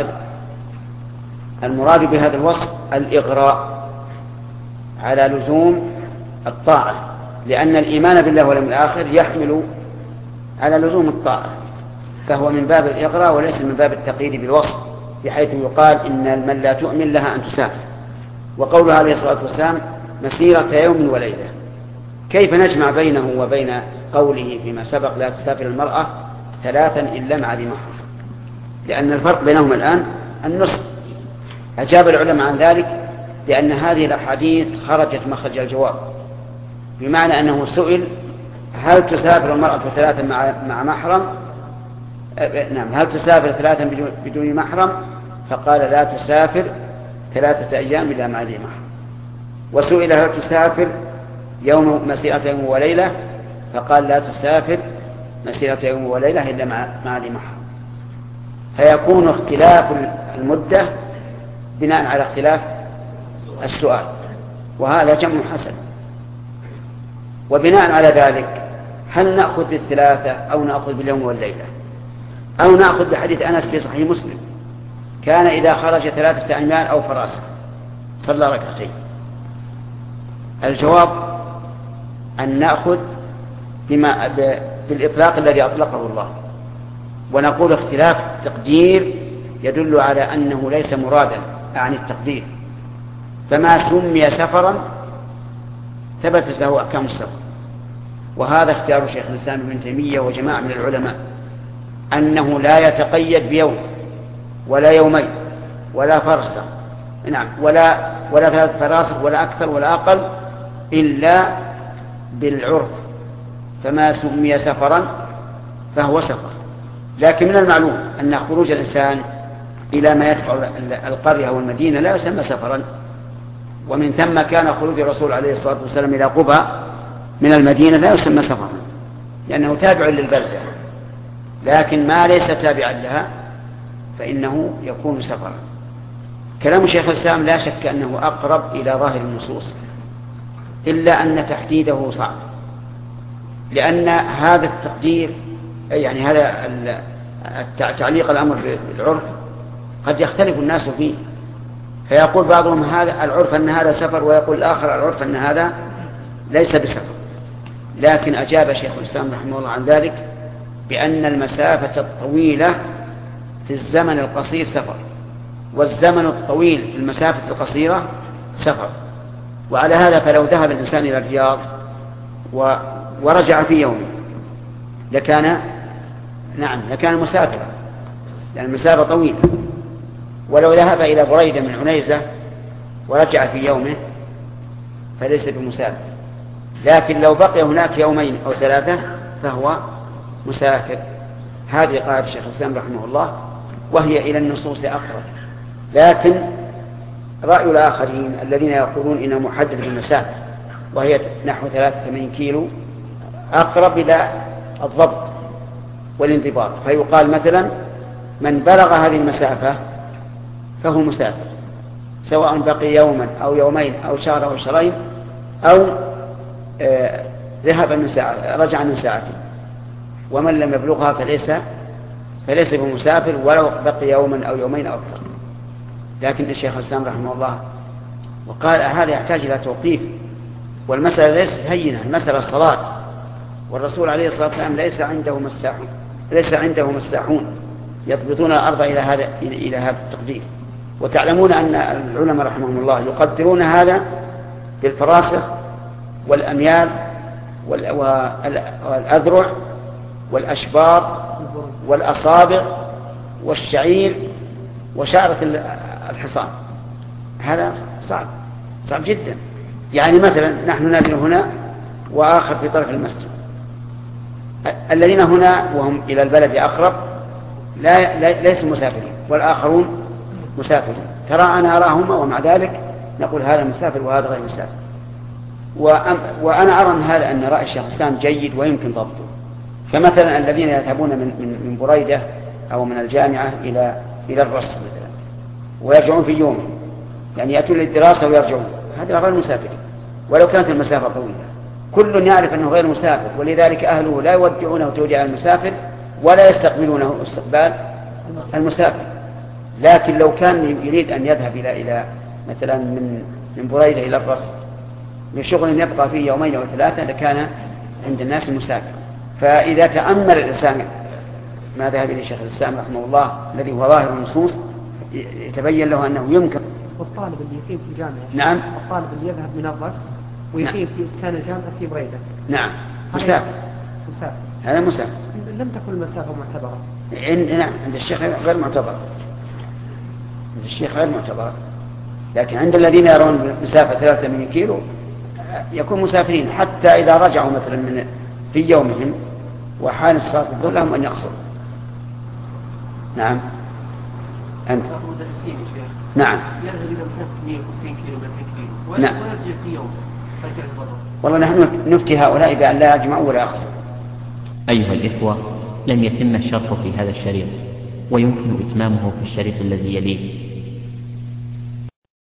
المراد بهذا الوصف الإغراء على لزوم الطاعة، لأن الإيمان بالله واليوم الآخر يحمل على لزوم الطاعة، فهو من باب الإغراء وليس من باب التقييد بالوصف، بحيث يقال إن من لا تؤمن لها أن تسافر. وقوله عليه الصلاة والسلام مسيرة يوم وليلة، كيف نجمع بينه وبين قوله فيما سبق لا تسافر المرأة ثلاثا إلا مع ذي محرم؟ لأن الفرق بينهما الآن النصف. أجاب العلماء عن ذلك لأن هذه الأحاديث خرجت مخرج الجواب، بمعنى أنه سئل هل تسافر المرأة ثلاثا مع مع محرم؟ نعم، هل تسافر ثلاثا بدون محرم؟ فقال لا تسافر ثلاثة أيام إلا مع ذي محرم. وسئل هل تسافر يوم مسيرة يوم وليلة؟ فقال لا تسافر مسيرة يوم وليلة إلا مع مع ذي محرم. فيكون اختلاف المدة بناء على اختلاف السؤال، وهذا جمع حسن. وبناء على ذلك هل نأخذ بالثلاثة أو نأخذ باليوم والليلة، أو نأخذ بحديث أنس في صحيح مسلم كان إذا خرج ثلاثة أميال أو فراسخ صلى ركعتين؟ الجواب أن نأخذ بما بالإطلاق الذي أطلقه الله، ونقول اختلاف التقدير يدل على أنه ليس مرادا عن التقدير، فما سمي سفرا ثبتت له أحكام السفر. وهذا اختيار شيخ الإسلام ابن تيمية وجماعة من العلماء، أنه لا يتقيد بيوم ولا يومين ولا فرسخ، نعم، ولا ولا ثلاث فراسخ ولا أكثر ولا أقل، إلا بالعرف، فما سمي سفرا فهو سفر. لكن من المعلوم أن خروج الإنسان إلى ما يتبع القرية والمدينة لا يسمى سفرا، ومن ثم كان خروج الرسول عليه الصلاة والسلام إلى قبى من المدينة لا يسمى سفرا، لأنه تابع للبلدة. لكن ما ليس تابعا لها فإنه يكون سفرا. كلام شيخ الإسلام لا شك أنه أقرب إلى ظاهر النصوص، إلا أن تحديده صعب، لأن هذا التقدير يعني هذا تعليق الأمر بالعرف قد يختلف الناس فيه، فيقول بعضهم هذا العرف أن هذا سفر، ويقول الآخر العرف أن هذا ليس بسفر. لكن أجاب شيخ الإسلام رحمه الله عن ذلك بأن المسافة الطويلة في الزمن القصير سفر، والزمن الطويل في المسافة القصيرة سفر. وعلى هذا فلو ذهب الإنسان إلى الرياض ورجع في يوم لكان نعم لكان مسافرا، لأن المسافة طويلة. ولو ذهب إلى بريدة من عنيزة ورجع في يومه فليس بمسافر، لكن لو بقي هناك يومين أو ثلاثة فهو مسافر. هذه قاعدة الشيخ الإسلام رحمه الله، وهي إلى النصوص أقرب. لكن رأي الآخرين الذين يقولون إنه محدد بالمسافة وهي نحو ثلاثة وثمانين كيلو أقرب إلى الضبط والانضباط، فيقال مثلا من بلغ هذه المسافة فهو مسافر، سواء بقي يوما أو يومين أو شهر أو شهرين أو آه ذهب من ساعة رجع من ساعته. ومن لم يبلغها فليس فليس بمسافر ولو بقي يوما أو يومين أو أكثر. لكن الشيخ الإسلام رحمه الله وقال هذا يحتاج إلى توقيف، والمسألة ليست هينة، المسألة الصلاة، والرسول عليه الصلاة والسلام ليس عنده مساحون ليس عنده مساحون يضبطون الأرض إلى هذا إلى هذا التقدير. وتعلمون أن العلماء رحمهم الله يقدرون هذا بالفراسخ والأميال والأذرع والأشبار والأصابع والشعير وشعرة الحصان. هذا صعب صعب جدا. يعني مثلا نحن نازل هنا وآخر في طرف المسجد، الذين هنا وهم إلى البلد أقرب لا ليسوا مسافرين والآخرون مسافرين. ترى أنا أراهما ومع ذلك نقول هذا مسافر وهذا غير مسافر. وأنا أرى أن هذا أن رأي الشيخ الإسلام جيد ويمكن ضبطه. فمثلا الذين يذهبون من, من, من بريدة أو من الجامعة إلى إلى الرص مثلا ويرجعون في يوم، يعني يأتون للدراسة ويرجعون، هذا غير مسافر ولو كانت المسافة طويلة. كل يعرف أنه غير مسافر، ولذلك أهله لا يودعونه توديع المسافر ولا يستقبلونه استقبال المسافر. لكن لو كان يريد أن يذهب إلى إلى مثلا من من بريدة إلى الرص بشغل يبقى فيه يومين أو ثلاثة لكان عند الناس المسافر. فإذا تأمل الإنسان ما ذهب إليه الشيخ الإسلام رحمه الله الذي هو ظاهر النصوص يتبين له أنه يمكن. والطالب اللي يقيم في الجامعة، نعم، الطالب اللي يذهب من الرص ويقيم نعم. في إسكان الجامعة في بريدة، نعم مسافر، مسافر. هذا مسافر. لم تكن المسافة معتبرة. عند نعم عند الشيخ غير معتبرة، عند الشيخ غير معتبرة. لكن عند الذين يرون مسافة ثلاثة من كيلو يكون مسافرين، حتى إذا رجعوا مثلا من في يومهم وحان الصلاة الظهر لهم أن يقصروا. نعم أنت نعم يذهب إلى مسافة مئة وخمسين كيلو مئتين كيلو نعم. ويرجع في يوم فرجع البطل. والله نحن نفتي هؤلاء بأن لا يجمعوا ولا يقصروا. أيها الإخوة، لم يتم الشرط في هذا الشريط، ويمكن إتمامه في الشريط الذي يليه.